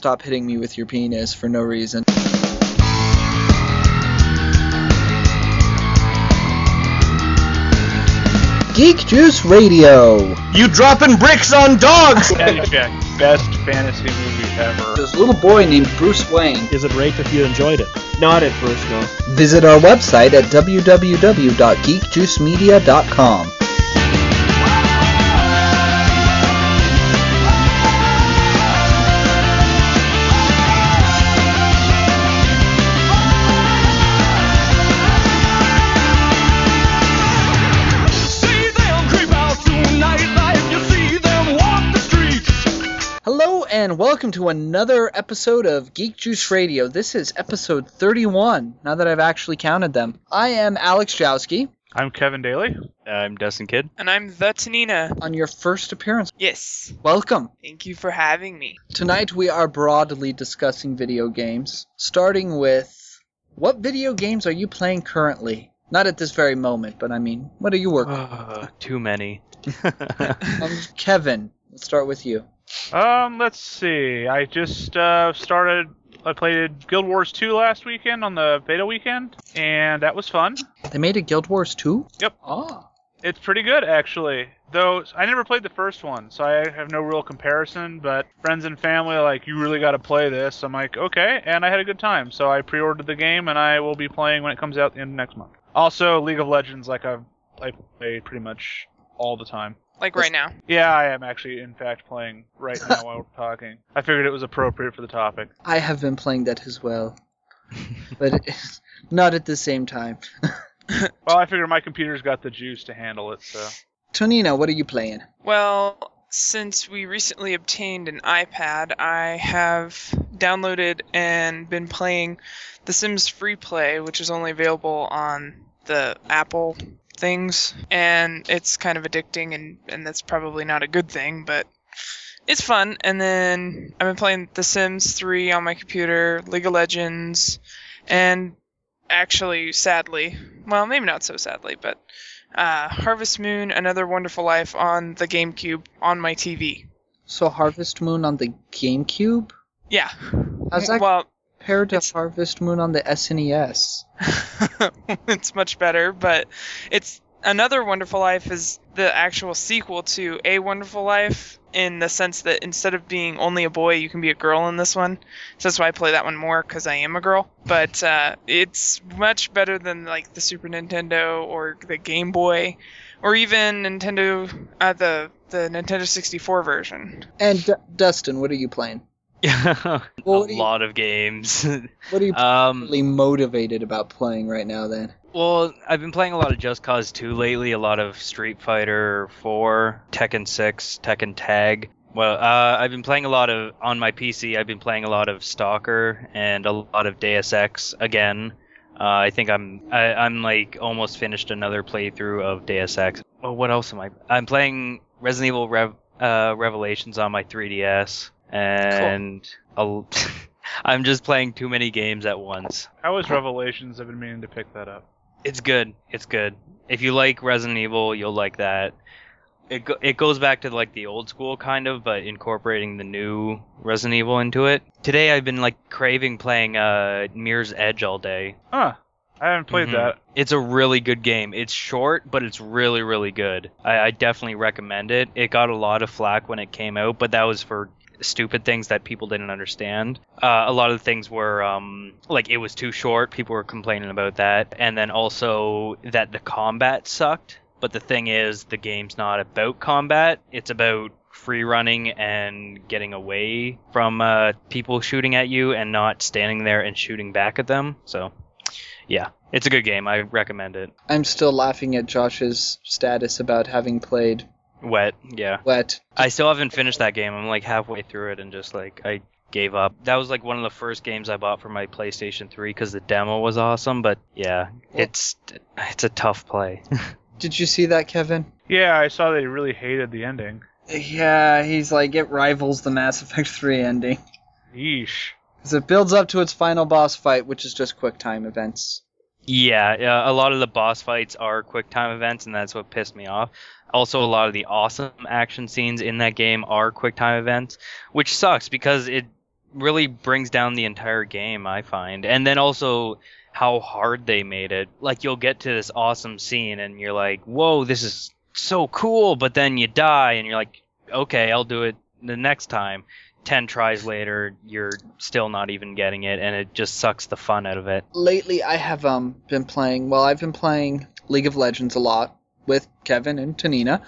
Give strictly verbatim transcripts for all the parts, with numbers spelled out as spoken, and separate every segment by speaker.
Speaker 1: Stop hitting me with your penis for no reason. Geek Juice Radio.
Speaker 2: You dropping bricks on dogs? Caddyshack, best fantasy movie ever.
Speaker 1: This little boy named Bruce Wayne.
Speaker 3: Is it raked if you enjoyed it?
Speaker 4: Not at first, no.
Speaker 1: Visit our website at w w w dot geek juice media dot com. And welcome to another episode of Geek Juice Radio. This is episode thirty-one, now that I've actually counted them. I am Alex Jowski.
Speaker 2: I'm Kevin Daly.
Speaker 5: I'm Dustin Kidd.
Speaker 6: And I'm the Tanina.
Speaker 1: On your first appearance.
Speaker 6: Yes.
Speaker 1: Welcome.
Speaker 6: Thank you for having me.
Speaker 1: Tonight we are broadly discussing video games, starting with, what video games are you playing currently? Not at this very moment, but I mean, what are you working on?
Speaker 5: Uh, too many.
Speaker 1: um, Kevin, let's start with you.
Speaker 2: Um, let's see. I just uh, started. I played Guild Wars two last weekend on the beta weekend, and that was fun.
Speaker 1: They made a Guild Wars two?
Speaker 2: Yep.
Speaker 1: Ah.
Speaker 2: It's pretty good, actually. Though I never played the first one, so I have no real comparison. But friends and family are like, "You really got to play this." I'm like, "Okay," and I had a good time. So I pre-ordered the game, and I will be playing when it comes out the end of next month. Also, League of Legends, like I've I play pretty much all the time.
Speaker 6: Like right now.
Speaker 2: Yeah, I am actually, in fact, playing right now while we're talking. I figured it was appropriate for the topic.
Speaker 1: I have been playing that as well, but it, not at the same time.
Speaker 2: Well, I figured my computer's got the juice to handle it, so.
Speaker 1: Tonina, what are you playing?
Speaker 6: Well, since we recently obtained an iPad, I have downloaded and been playing The Sims Free Play, which is only available on the Apple things, and it's kind of addicting, and, and that's probably not a good thing, but it's fun. And then I've been playing The Sims three on my computer, League of Legends, and actually, sadly, well, maybe not so sadly, but uh, Harvest Moon, Another Wonderful Life on the GameCube on my T V.
Speaker 1: So Harvest Moon on the GameCube?
Speaker 6: Yeah.
Speaker 1: How's that
Speaker 6: well,
Speaker 1: compared to
Speaker 6: it's...
Speaker 1: Harvest Moon on the S N E S?
Speaker 6: It's much better, but it's Another Wonderful Life is the actual sequel to A Wonderful Life, in the sense that instead of being only a boy, you can be a girl in this one. So that's why I play that one more, because I am a girl. But uh, it's much better than like the Super Nintendo or the Game Boy, or even Nintendo, uh, the the Nintendo sixty-four version.
Speaker 1: And D- Dustin, what are you playing?
Speaker 5: a
Speaker 1: well, you,
Speaker 5: lot of games.
Speaker 1: What are you
Speaker 5: um,
Speaker 1: really motivated about playing right now, then?
Speaker 5: Well, I've been playing a lot of Just Cause two lately, a lot of Street Fighter four, Tekken six, Tekken Tag. Well, uh, I've been playing a lot of, on my P C, I've been playing a lot of Stalker and a lot of Deus Ex again. Uh, I think I'm, I, I'm like almost finished another playthrough of Deus Ex. Well, what else am I? I'm playing Resident Evil Rev, uh, Revelations on my three D S. And cool. I'm just playing too many games at once.
Speaker 2: How is Revelations? I've been meaning to pick that up.
Speaker 5: It's good. It's good. If you like Resident Evil, you'll like that. It go- it goes back to like the old school kind of, but incorporating the new Resident Evil into it. Today I've been like craving playing uh, Mirror's Edge all day.
Speaker 2: Huh. I haven't played
Speaker 5: mm-hmm.
Speaker 2: that.
Speaker 5: It's a really good game. It's short, but it's really, really good. I, I definitely recommend it. It got a lot of flack when it came out, but that was for stupid things that people didn't understand. Uh, a lot of the things were um, like it was too short. People were complaining about that, and then also that the combat sucked. But the thing is, the game's not about combat. It's about free running and getting away from uh, people shooting at you and not standing there and shooting back at them. So, yeah, it's a good game. I recommend it.
Speaker 1: I'm still laughing at Josh's status about having played
Speaker 5: Wet, yeah.
Speaker 1: Wet.
Speaker 5: I still haven't finished that game. I'm like halfway through it and just like I gave up. That was like one of the first games I bought for my PlayStation three because the demo was awesome. But yeah, it's it's a tough play.
Speaker 1: Did you see that, Kevin?
Speaker 2: Yeah, I saw they really hated the ending.
Speaker 1: Yeah, he's like, it rivals the Mass Effect three ending.
Speaker 2: Yeesh.
Speaker 1: Because it builds up to its final boss fight, which is just quick time events.
Speaker 5: Yeah, uh, a lot of the boss fights are quick time events, and that's what pissed me off. Also, a lot of the awesome action scenes in that game are quick time events, which sucks because it really brings down the entire game, I find. And then also how hard they made it. Like, you'll get to this awesome scene and you're like, whoa, this is so cool, but then you die and you're like, okay, I'll do it the next time. Ten tries later, you're still not even getting it, and it just sucks the fun out of it.
Speaker 1: Lately, I have um been playing, well, I've been playing League of Legends a lot with Kevin and Tanina.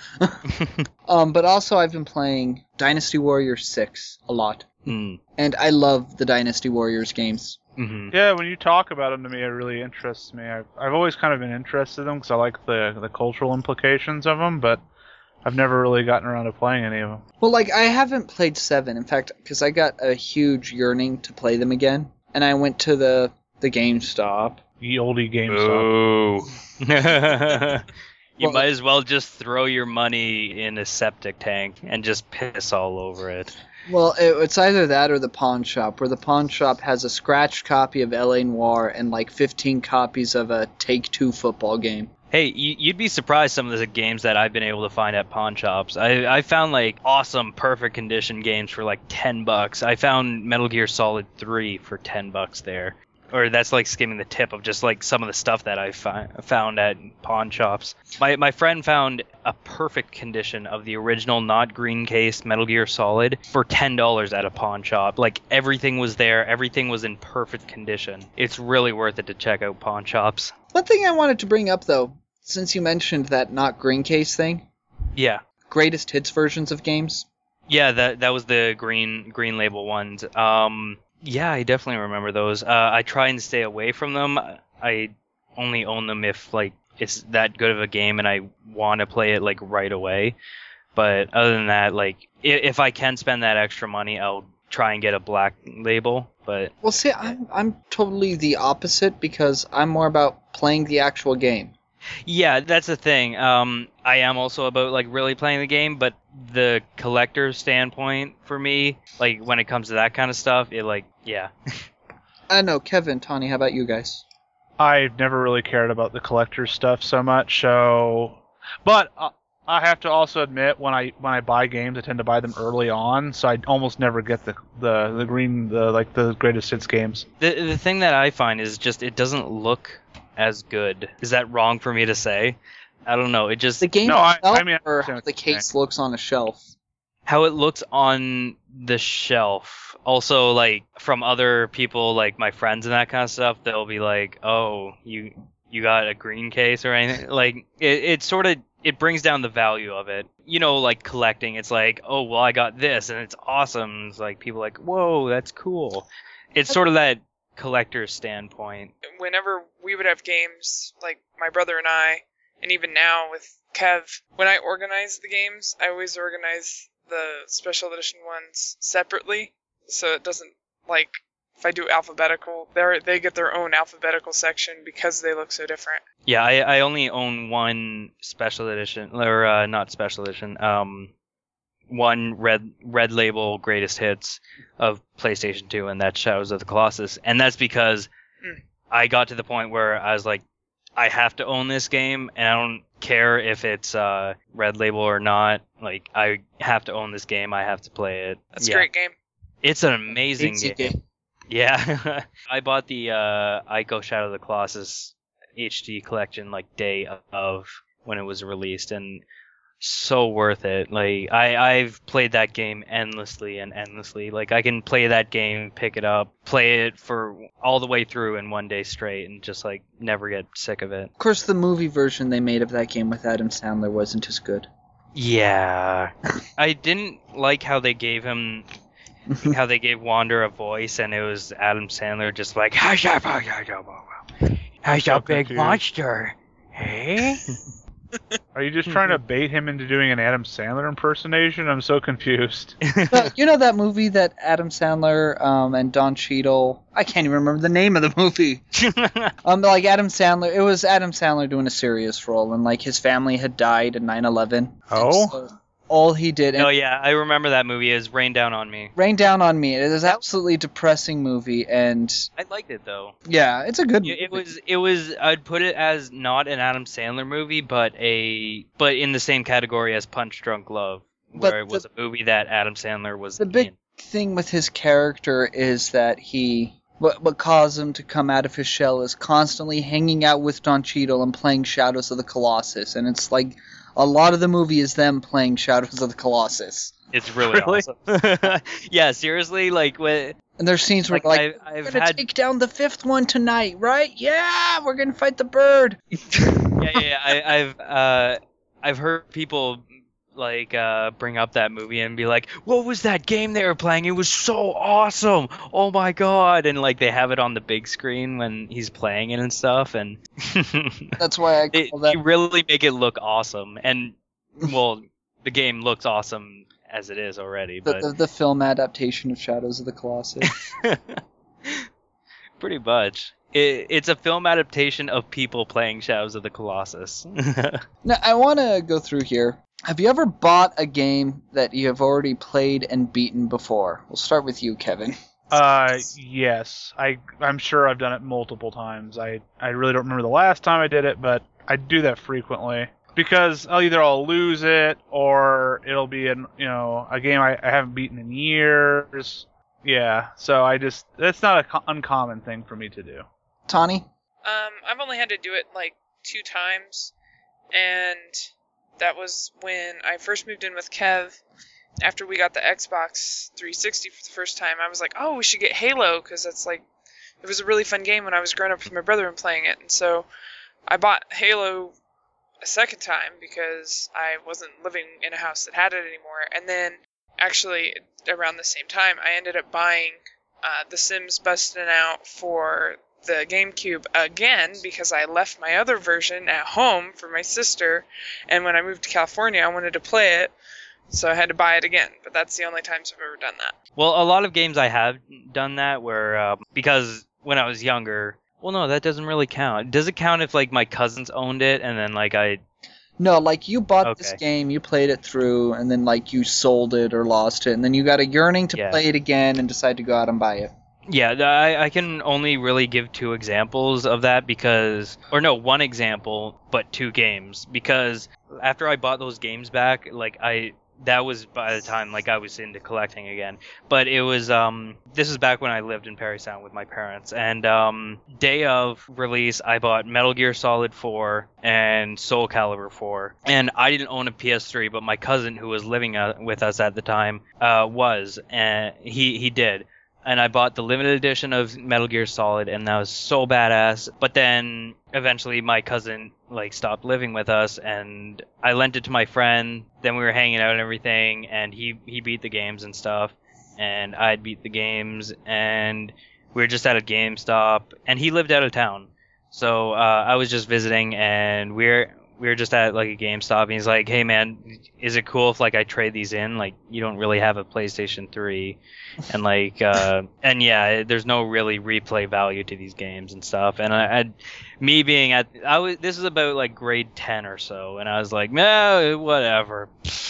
Speaker 1: um, but also I've been playing Dynasty Warriors six a lot.
Speaker 5: Mm.
Speaker 1: And I love the Dynasty Warriors games.
Speaker 5: Mm-hmm.
Speaker 2: Yeah, when you talk about them to me, it really interests me. I've, I've always kind of been interested in them because I like the, the cultural implications of them, but I've never really gotten around to playing any of them.
Speaker 1: Well, like, I haven't played seven, in fact, because I got a huge yearning to play them again. And I went to the, the GameStop.
Speaker 2: The oldie GameStop.
Speaker 5: Oh. You
Speaker 1: Well-
Speaker 5: might as well just throw your money in a septic tank and just piss all over it.
Speaker 1: Well, it, it's either that or the pawn shop, where the pawn shop has a scratched copy of L A Noire and like fifteen copies of a Take-Two football game.
Speaker 5: Hey, you, you'd be surprised some of the games that I've been able to find at pawn shops. I, I found like awesome, perfect condition games for like ten bucks. I found Metal Gear Solid three for ten bucks there. Or that's like skimming the tip of just like some of the stuff that I fi- found at pawn shops. My my friend found a perfect condition of the original, not green case Metal Gear Solid for ten dollars at a pawn shop. Like, everything was there. Everything was in perfect condition. It's really worth it to check out pawn shops.
Speaker 1: One thing I wanted to bring up, though, since you mentioned that not green case thing,
Speaker 5: Yeah.
Speaker 1: greatest hits versions of games.
Speaker 5: Yeah, that that was the green green label ones. Um, yeah, I definitely remember those. Uh, I try and stay away from them. I only own them if like it's that good of a game and I want to play it like right away. But other than that, like if, if I can spend that extra money, I'll try and get a black label. But
Speaker 1: Well, see, I'm I'm totally the opposite because I'm more about playing the actual game.
Speaker 5: yeah, that's the thing. Um, I am also about like really playing the game, but the collector standpoint for me, like when it comes to that kind of stuff, it like yeah.
Speaker 1: I know, Kevin, Tawny, how about you guys?
Speaker 2: I've never really cared about the collector stuff so much, so... But uh, I have to also admit, when I when I buy games, I tend to buy them early on, so I almost never get the the, the green, the like the greatest hits games.
Speaker 5: The the thing that I find is just it doesn't look as good. Is that wrong for me to say? I don't know. It just
Speaker 1: The game
Speaker 2: No, I-
Speaker 1: itself,
Speaker 2: I mean, I
Speaker 1: or
Speaker 2: understand
Speaker 1: how
Speaker 2: what
Speaker 1: the
Speaker 2: you're
Speaker 1: case looks on a shelf.
Speaker 5: how it looks on the shelf. Also, like from other people, like my friends and that kind of stuff, they'll be like, "Oh, you you got a green case or anything?" Like it, it sort of it brings down the value of it. You know, like collecting. It's like, "Oh, well, I got this and it's awesome." It's like people are like, "Whoa, that's cool." It's sort of that collector's standpoint.
Speaker 6: Whenever we would have games, like my brother and I, and even now with Kev, when I organize the games, I always organize the special edition ones separately, so it doesn't, like, if I do alphabetical, they they get their own alphabetical section because they look so different.
Speaker 5: Yeah, I, I only own one special edition, or uh, not special edition, um, one red red label greatest hits of PlayStation two, and that's Shadows of the Colossus. And that's because
Speaker 6: Mm.
Speaker 5: I got to the point where I was like, I have to own this game, and I don't care if it's uh, red label or not. Like, I have to own this game. I have to play it.
Speaker 6: That's
Speaker 5: yeah.
Speaker 6: a great game.
Speaker 5: It's an amazing
Speaker 1: Easy
Speaker 5: game.
Speaker 1: game.
Speaker 5: Yeah, I bought the uh, Ico Shadow of the Colossus H D collection like day of when it was released, and so worth it. Like I I've played that game endlessly and endlessly. Like I can play that game, pick it up, play it for all the way through in one day straight, and just like never get sick of it.
Speaker 1: Of course, the movie version they made of that game with Adam Sandler wasn't as good.
Speaker 5: Yeah, I didn't like how they gave him. How they gave Wander a voice, and it was Adam Sandler just like, "How's a
Speaker 2: So
Speaker 5: big
Speaker 2: confused.
Speaker 5: monster, hey?"
Speaker 2: Are you just trying to bait him into doing an Adam Sandler impersonation? I'm so confused.
Speaker 1: Well, you know that movie that Adam Sandler um, and Don Cheadle... I can't even remember the name of the movie. Um, like Adam Sandler... It was Adam Sandler doing a serious role, and like his family had died in nine eleven.
Speaker 2: Oh?
Speaker 1: So all he did... And
Speaker 5: Oh yeah, I remember that movie. Is Rain Down on Me.
Speaker 1: Rain Down on Me. It is an absolutely depressing movie, and
Speaker 5: I liked it though.
Speaker 1: yeah, it's a good movie.
Speaker 5: It was it was I'd put it as not an Adam Sandler movie, but a but in the same category as Punch Drunk Love, where
Speaker 1: But
Speaker 5: it was
Speaker 1: the-
Speaker 5: a movie that Adam Sandler was
Speaker 1: The big
Speaker 5: in.
Speaker 1: thing with his character is that he what what caused him to come out of his shell is constantly hanging out with Don Cheadle and playing Shadows of the Colossus, and it's like a lot of the movie is them playing Shadows of the Colossus.
Speaker 5: It's really,
Speaker 2: Really?
Speaker 5: awesome. Yeah, seriously, like when
Speaker 1: And there's scenes where
Speaker 5: like,
Speaker 1: like,
Speaker 5: I,
Speaker 1: we're
Speaker 5: I've
Speaker 1: gonna
Speaker 5: had
Speaker 1: take down the fifth one tonight, right? Yeah, we're gonna fight the bird.
Speaker 5: yeah, yeah, yeah. I, I've uh, I've heard people like uh, bring up that movie and be like, "What was that game they were playing? It was so awesome! Oh my god!" And like they have it on the big screen when he's playing it and stuff, and
Speaker 1: That's why I
Speaker 5: it,
Speaker 1: call that.
Speaker 5: they really make it look awesome. And well, the game looks awesome as it is already,
Speaker 1: The,
Speaker 5: but
Speaker 1: the, the film adaptation of Shadows of the Colossus.
Speaker 5: pretty much. It, it's a film adaptation of people playing Shadows of the Colossus.
Speaker 1: Now, I want to go through here. Have you ever bought a game that you have already played and beaten before? We'll start with you, Kevin.
Speaker 2: Uh, yes. I I'm sure I've done it multiple times. I I really don't remember the last time I did it, but I do that frequently because I'll either I'll lose it or it'll be an you know a game I, I haven't beaten in years. Yeah. So I just that's not an co- uncommon thing for me to do.
Speaker 1: Tawny?
Speaker 6: Um, I've only had to do it like two times, and that was when I first moved in with Kev. After we got the Xbox three sixty for the first time, I was like, oh, we should get Halo, because that's like, it was a really fun game when I was growing up with my brother and playing it. And so I bought Halo a second time because I wasn't living in a house that had it anymore. And then actually around the same time, I ended up buying uh, The Sims Bustin' Out for the GameCube again because I left my other version at home for my sister, and when I moved to California I wanted to play it, so I had to buy it again. But that's the only times I've ever done that.
Speaker 5: Well, a lot of games I have done that where um, because when I was younger, well, no, that doesn't really count. Does it count if like my cousins owned it and then like I?
Speaker 1: No, like you bought this
Speaker 5: Okay.
Speaker 1: game, you played it through, and then like you sold it or lost it, and then you got a yearning to
Speaker 5: Yeah.
Speaker 1: play it again and decide to go out and buy it.
Speaker 5: Yeah, th- I, I can only really give two examples of that because, or no, one example, but two games. Because after I bought those games back, like I, that was by the time like I was into collecting again. But it was, um, this is back when I lived in Parry Sound with my parents. And um, day of release, I bought Metal Gear Solid four and Soul Calibur four. And I didn't own a P S three, but my cousin who was living uh, with us at the time uh, was, and he he did. And I bought the limited edition of Metal Gear Solid, and that was so badass. But then eventually my cousin like stopped living with us, and I lent it to my friend. Then we were hanging out and everything, and he he beat the games and stuff, and I'd beat the games, and we were just at a GameStop, and he lived out of town, so uh, I was just visiting, and we we're we were just at like a GameStop, and he's like, "Hey man, is it cool if like I trade these in? Like you don't really have a PlayStation three." And like, uh, and yeah, there's no really replay value to these games and stuff. And I, I me being at, I was, this is about like grade ten or so, and I was like, no, whatever.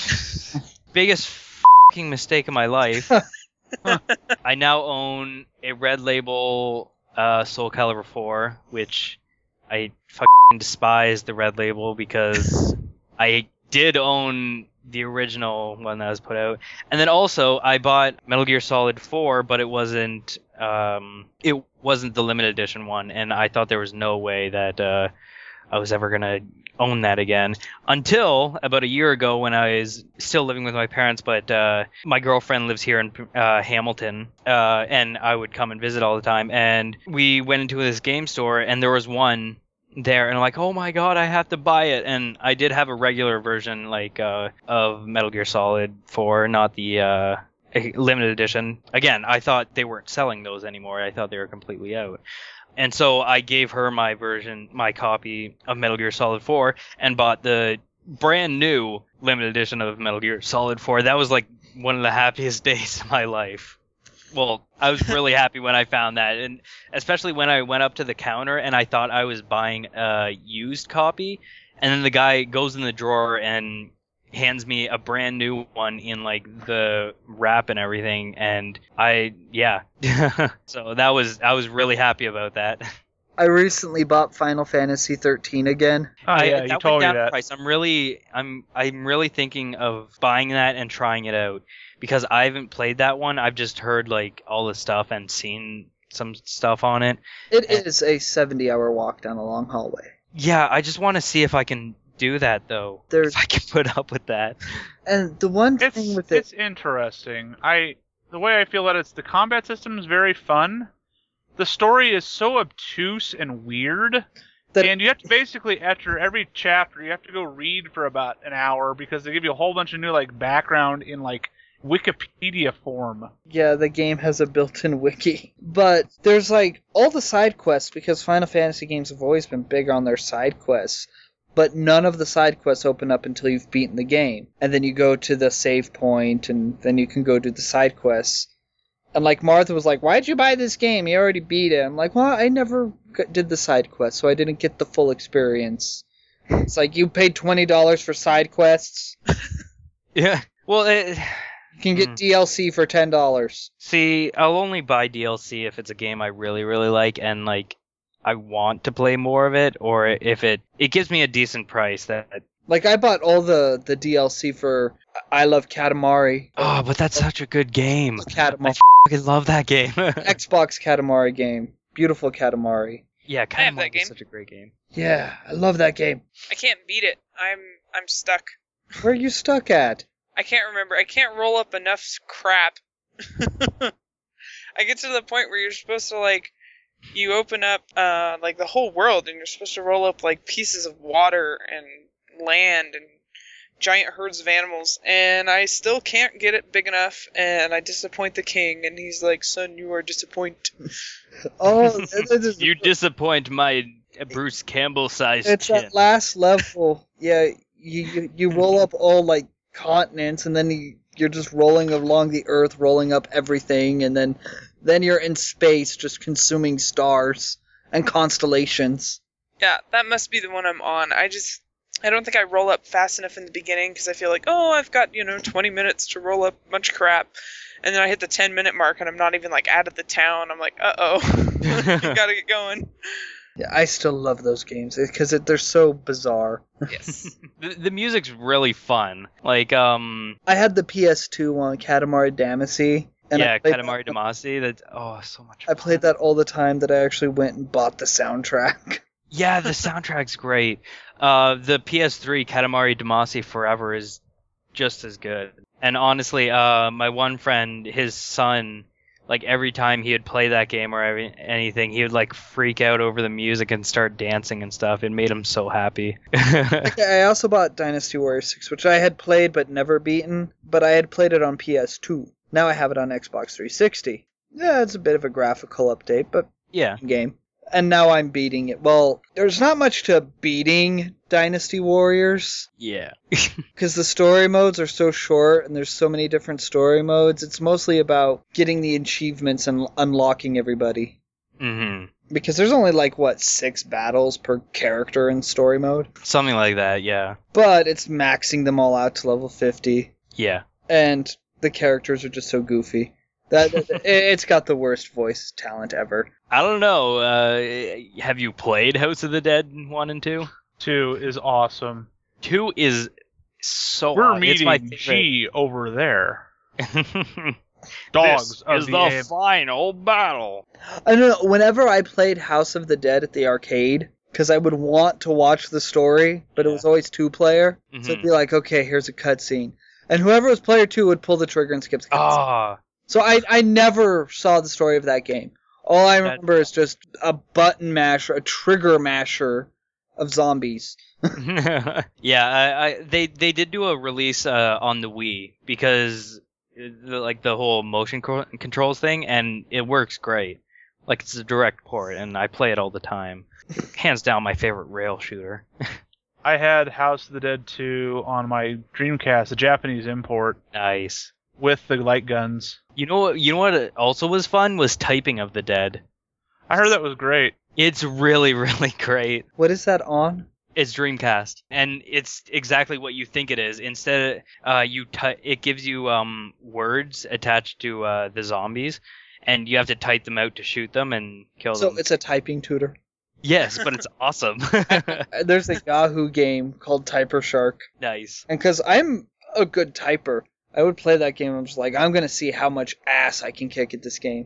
Speaker 5: Biggest fucking mistake of my life. I now own a Red Label uh, Soul Calibur four, which I fucking despise the Red Label because I did own the original one that was put out, and then also I bought Metal Gear Solid four, but it wasn't um it wasn't the limited edition one, and I thought there was no way that uh I was ever gonna own that again until about a year ago when I was still living with my parents, but uh my girlfriend lives here in uh Hamilton, uh and I would come and visit all the time, and we went into this game store and there was one there, and I'm like, oh my god, I have to buy it. And I did have a regular version like uh of Metal Gear Solid four, not the uh limited edition. Again, I thought they weren't selling those anymore. I thought they were completely out. And so I gave her my version, my copy of Metal Gear Solid four, and bought the brand new limited edition of Metal Gear Solid four. That was like one of the happiest days of my life. Well, I was really happy when I found that, and especially when I went up to the counter and I thought I was buying a used copy, and then the guy goes in the drawer and hands me a brand new one in like the wrap and everything, and I yeah. So that was I was really happy about that.
Speaker 1: I recently bought Final Fantasy thirteen again.
Speaker 2: Oh
Speaker 5: I,
Speaker 2: yeah,
Speaker 5: that
Speaker 2: you
Speaker 5: went
Speaker 2: told me
Speaker 5: down in
Speaker 2: that.
Speaker 5: price. I'm really, I'm, I'm really thinking of buying that and trying it out because I haven't played that one. I've just heard like all the stuff and seen some stuff on it.
Speaker 1: It
Speaker 5: And-
Speaker 1: is a seventy-hour walk down a long hallway.
Speaker 5: Yeah, I just want to see if I can do that though.
Speaker 1: There's
Speaker 5: If I can put up with that.
Speaker 1: and the one
Speaker 2: It's
Speaker 1: thing with it,
Speaker 2: it's interesting. I the way I feel that it's the combat system is very fun. The story is so obtuse and weird.
Speaker 1: that
Speaker 2: And you have to basically, after every chapter, you have to go read for about an hour because they give you a whole bunch of new like background in like Wikipedia form.
Speaker 1: yeah, the game has a built-in wiki. But there's like all the side quests because Final Fantasy games have always been big on their side quests. But none of the side quests open up until you've beaten the game. And then you go to the save point, and then you can go do the side quests. And like Martha was like, why'd you buy this game? You already beat it. I'm like, well, I never g- did the side quests, so I didn't get the full experience. It's like, you paid twenty dollars for side quests?
Speaker 5: Yeah. Well, it,
Speaker 1: You can get
Speaker 5: Hmm.
Speaker 1: D L C for ten dollars.
Speaker 5: see, I'll only buy D L C if it's a game I really, really like and like I want to play more of it, or if it it gives me a decent price. That
Speaker 1: Like, I bought all the, the D L C for I Love Katamari.
Speaker 5: oh, but that's such a good game. I
Speaker 1: Katamari.
Speaker 5: fucking love that game.
Speaker 1: Xbox Katamari game. Beautiful Katamari.
Speaker 5: Yeah,
Speaker 6: I have that
Speaker 5: Katamari
Speaker 6: game.
Speaker 5: is such a great game.
Speaker 1: Yeah, I love that game.
Speaker 6: I can't beat it. I'm I'm stuck.
Speaker 1: Where are you stuck at?
Speaker 6: I can't remember. I can't roll up enough s- crap. I get to the point where you're supposed to like you open up uh like the whole world and you're supposed to roll up like pieces of water and land and giant herds of animals, and I still can't get it big enough, and I disappoint the king, and he's like, son, you are disappoint.
Speaker 1: Oh, it- it is-
Speaker 5: You disappoint my Bruce Campbell sized
Speaker 1: it's
Speaker 5: chin.
Speaker 1: that last level. Yeah, you, you you roll up all like continents, and then you, you're just rolling along the earth, rolling up everything, and then then you're in space, just consuming stars and constellations.
Speaker 6: Yeah, that must be the one I'm on. I just, I don't think I roll up fast enough in the beginning because I feel like, oh, I've got, you know, twenty minutes to roll up a bunch of crap. And then I hit the ten minute mark and I'm not even like out of the town. I'm like, uh oh, you gotta get going.
Speaker 1: Yeah, I still love those games because they're so bizarre.
Speaker 6: Yes.
Speaker 5: the, the music's really fun. Like, um,
Speaker 1: I had the P S two one, Katamari Damacy. And
Speaker 5: yeah,
Speaker 1: I played
Speaker 5: Katamari
Speaker 1: that,
Speaker 5: Damacy. That's oh, so much.
Speaker 1: I
Speaker 5: Fun.
Speaker 1: played that all the time that I actually went and bought the soundtrack.
Speaker 5: Yeah, the soundtrack's great. Uh, the P S three Katamari Damacy Forever is just as good. And honestly, uh, my one friend, his son, like every time he would play that game or every, anything, he would like freak out over the music and start dancing and stuff. It made him so happy.
Speaker 1: I also bought Dynasty Warriors six, which I had played but never beaten, but I had played it on P S two. Now I have it on Xbox three sixty. Yeah, it's a bit of a graphical update, but
Speaker 5: Yeah.
Speaker 1: game. And now I'm beating it. Well, there's not much to beating Dynasty Warriors,
Speaker 5: Yeah.
Speaker 1: because the story modes are so short and there's so many different story modes. It's mostly about getting the achievements and unlocking everybody.
Speaker 5: hmm
Speaker 1: Because there's only like, what, six battles per character in story mode?
Speaker 5: Something like that. Yeah.
Speaker 1: But it's maxing them all out to level fifty.
Speaker 5: Yeah.
Speaker 1: And the characters are just so goofy. That, that it's got the worst voice talent ever.
Speaker 5: I don't know. Uh, have you played House of the Dead one and two?
Speaker 2: Two is awesome.
Speaker 5: Two is so.
Speaker 2: We're
Speaker 5: aw- it's my
Speaker 2: meeting
Speaker 5: favorite.
Speaker 2: G over there.
Speaker 5: This
Speaker 2: Dogs of
Speaker 5: is
Speaker 2: the,
Speaker 5: the
Speaker 2: Am-
Speaker 5: final battle.
Speaker 1: I don't know. Whenever I played House of the Dead at the arcade, because I would want to watch the story, but it was always two player, so it'd
Speaker 5: Mhm.
Speaker 1: be like, okay, here's a cutscene, and whoever was player two would pull the trigger and skip the cutscene.
Speaker 5: Ah,
Speaker 1: So I I never saw the story of that game. All I
Speaker 5: That-
Speaker 1: remember is just a button masher, a trigger masher of zombies.
Speaker 5: yeah. I, I they they did do a release uh, on the Wii because uh, the, like the whole motion co- controls thing, and it works great. Like it's a direct port, and I play it all the time. Hands down, my favorite rail shooter.
Speaker 2: I had House of the Dead two on my Dreamcast, a Japanese import,
Speaker 5: Nice.
Speaker 2: with the light guns.
Speaker 5: You know what? You know what also was fun was Typing of the Dead.
Speaker 2: I heard that was great.
Speaker 5: It's really really great.
Speaker 1: What is that on?
Speaker 5: It's Dreamcast, and it's exactly what you think it is. Instead, uh, you ty- it gives you um words attached to uh, the zombies, and you have to type them out to shoot them and kill
Speaker 1: So
Speaker 5: them.
Speaker 1: it's a typing tutor.
Speaker 5: Yes, but it's awesome.
Speaker 1: There's a Yahoo game called Typer Shark,
Speaker 5: Nice.
Speaker 1: and because I'm a good typer, I would play that game. I'm just like, I'm gonna see how much ass I can kick at this game.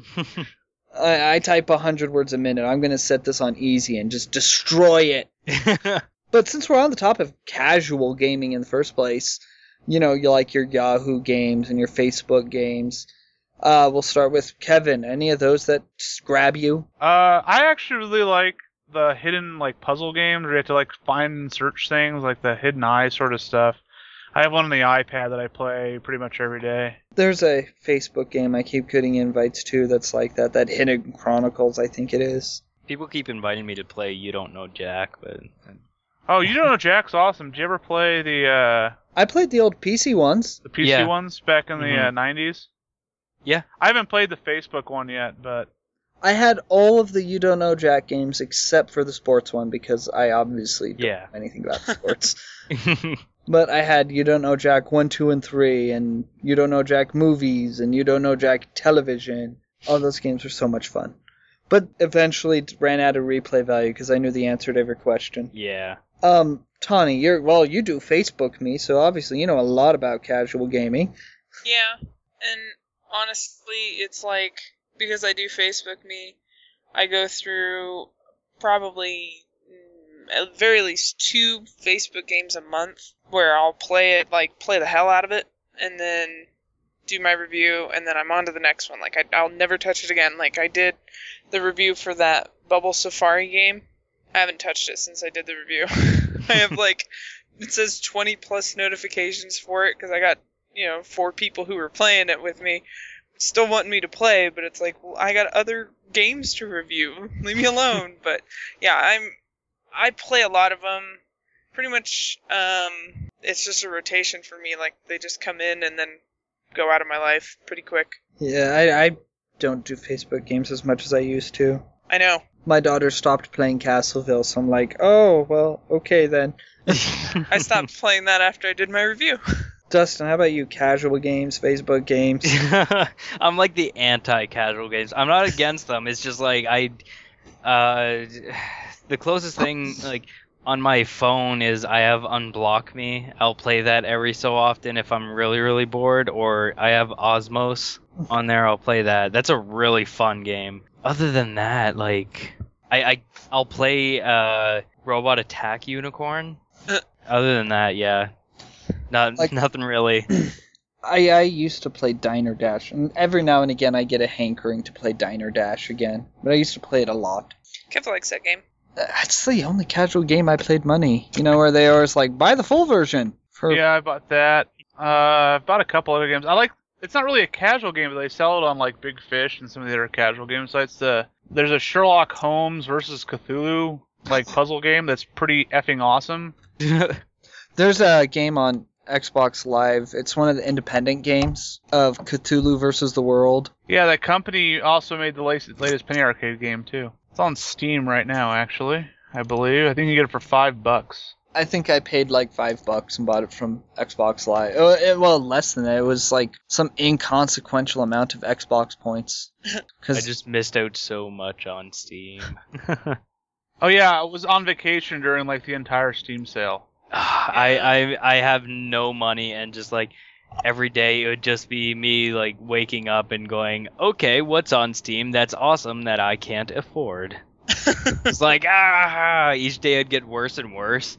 Speaker 1: I, I type one hundred words a minute. I'm gonna set this on easy and just destroy it. But since we're on the topic of casual gaming in the first place, you know, you like your Yahoo games and your Facebook games. Uh, we'll start with Kevin. Any of those that just grab you?
Speaker 2: Uh, I actually really like the hidden like puzzle games where you have to like find and search things, like the Hidden Eye sort of stuff. I have one on the iPad that I play pretty much every day.
Speaker 1: There's a Facebook game I keep getting invites to that's like that. That Hidden Chronicles, I think it is.
Speaker 5: People keep inviting me to play You Don't Know Jack, but
Speaker 2: Oh, You Don't Know Jack's awesome. Did you ever play the uh,
Speaker 1: I played the old P C ones.
Speaker 2: the P C
Speaker 5: Yeah.
Speaker 2: ones back in the
Speaker 5: Mhm.
Speaker 2: uh, nineties?
Speaker 5: Yeah.
Speaker 2: I haven't played the Facebook one yet, but
Speaker 1: I had all of the You Don't Know Jack games except for the sports one because I obviously don't
Speaker 5: Yeah.
Speaker 1: know anything about sports. But I had You Don't Know Jack one, two, and three, and You Don't Know Jack movies, and You Don't Know Jack television. All those games were so much fun. But eventually ran out of replay value because I knew the answer to every question.
Speaker 5: yeah.
Speaker 1: Um, Tawny, you're well, you do Facebook me, so obviously you know a lot about casual gaming.
Speaker 6: Yeah, and honestly, it's like, because I do Facebook me, I go through probably mm, at very least two Facebook games a month where I'll play it, like, play the hell out of it, and then do my review, and then I'm on to the next one. Like, I, I'll never touch it again. Like, I did the review for that Bubble Safari game. I haven't touched it since I did the review. I have, like, it says twenty plus notifications for it, because I got, you know, four people who were playing it with me, still wanting me to play, but it's like, well, I got other games to review. Leave me alone. But yeah, I'm, I play a lot of them. Pretty much, um, it's just a rotation for me. Like, they just come in and then go out of my life pretty quick.
Speaker 1: Yeah, I, I don't do Facebook games as much as I used to.
Speaker 6: I know.
Speaker 1: My daughter stopped playing Castleville, so I'm like, oh, well, okay then.
Speaker 6: I stopped playing that after I did my review.
Speaker 1: Dustin, how about you? Casual games, Facebook games?
Speaker 5: I'm like the anti-casual games. I'm not against them. It's just like I, uh, the closest thing like on my phone is I have Unblock Me. I'll play that every so often if I'm really really bored, or I have Osmos on there. I'll play that. That's a really fun game. Other than that, like I, I I'll play uh Robot Attack Unicorn. Other than that, yeah. Not
Speaker 1: Like-
Speaker 5: nothing really.
Speaker 1: I, I used to play Diner Dash, and every now and again I get a hankering to play Diner Dash again, but I used to play it a lot.
Speaker 6: Kev likes that game.
Speaker 1: That's the only casual game I played money. You know, where they always like, buy the full version. For
Speaker 2: yeah, I bought that. Uh, I bought a couple other games. I like. It's not really a casual game, but they sell it on like Big Fish and some of the other casual game sites. The there's a Sherlock Holmes versus Cthulhu like puzzle game that's pretty effing awesome.
Speaker 1: There's a game on Xbox Live. It's one of the independent games of Cthulhu versus the World.
Speaker 2: Yeah, that company also made the latest, latest Penny Arcade game too. It's on Steam right now, actually. I believe. I think you can get it for five bucks.
Speaker 1: I think I paid like five bucks and bought it from Xbox Live. Oh, it, well, less than that. It was like some inconsequential amount of Xbox points.
Speaker 5: I
Speaker 1: Because
Speaker 5: just missed out so much on Steam.
Speaker 2: Oh yeah, I was on vacation during like the entire Steam sale.
Speaker 5: I, I I have no money, and just like every day it would just be me like waking up and going, okay, what's on Steam that's awesome that I can't afford? It's like, ah, each day it'd get worse and worse.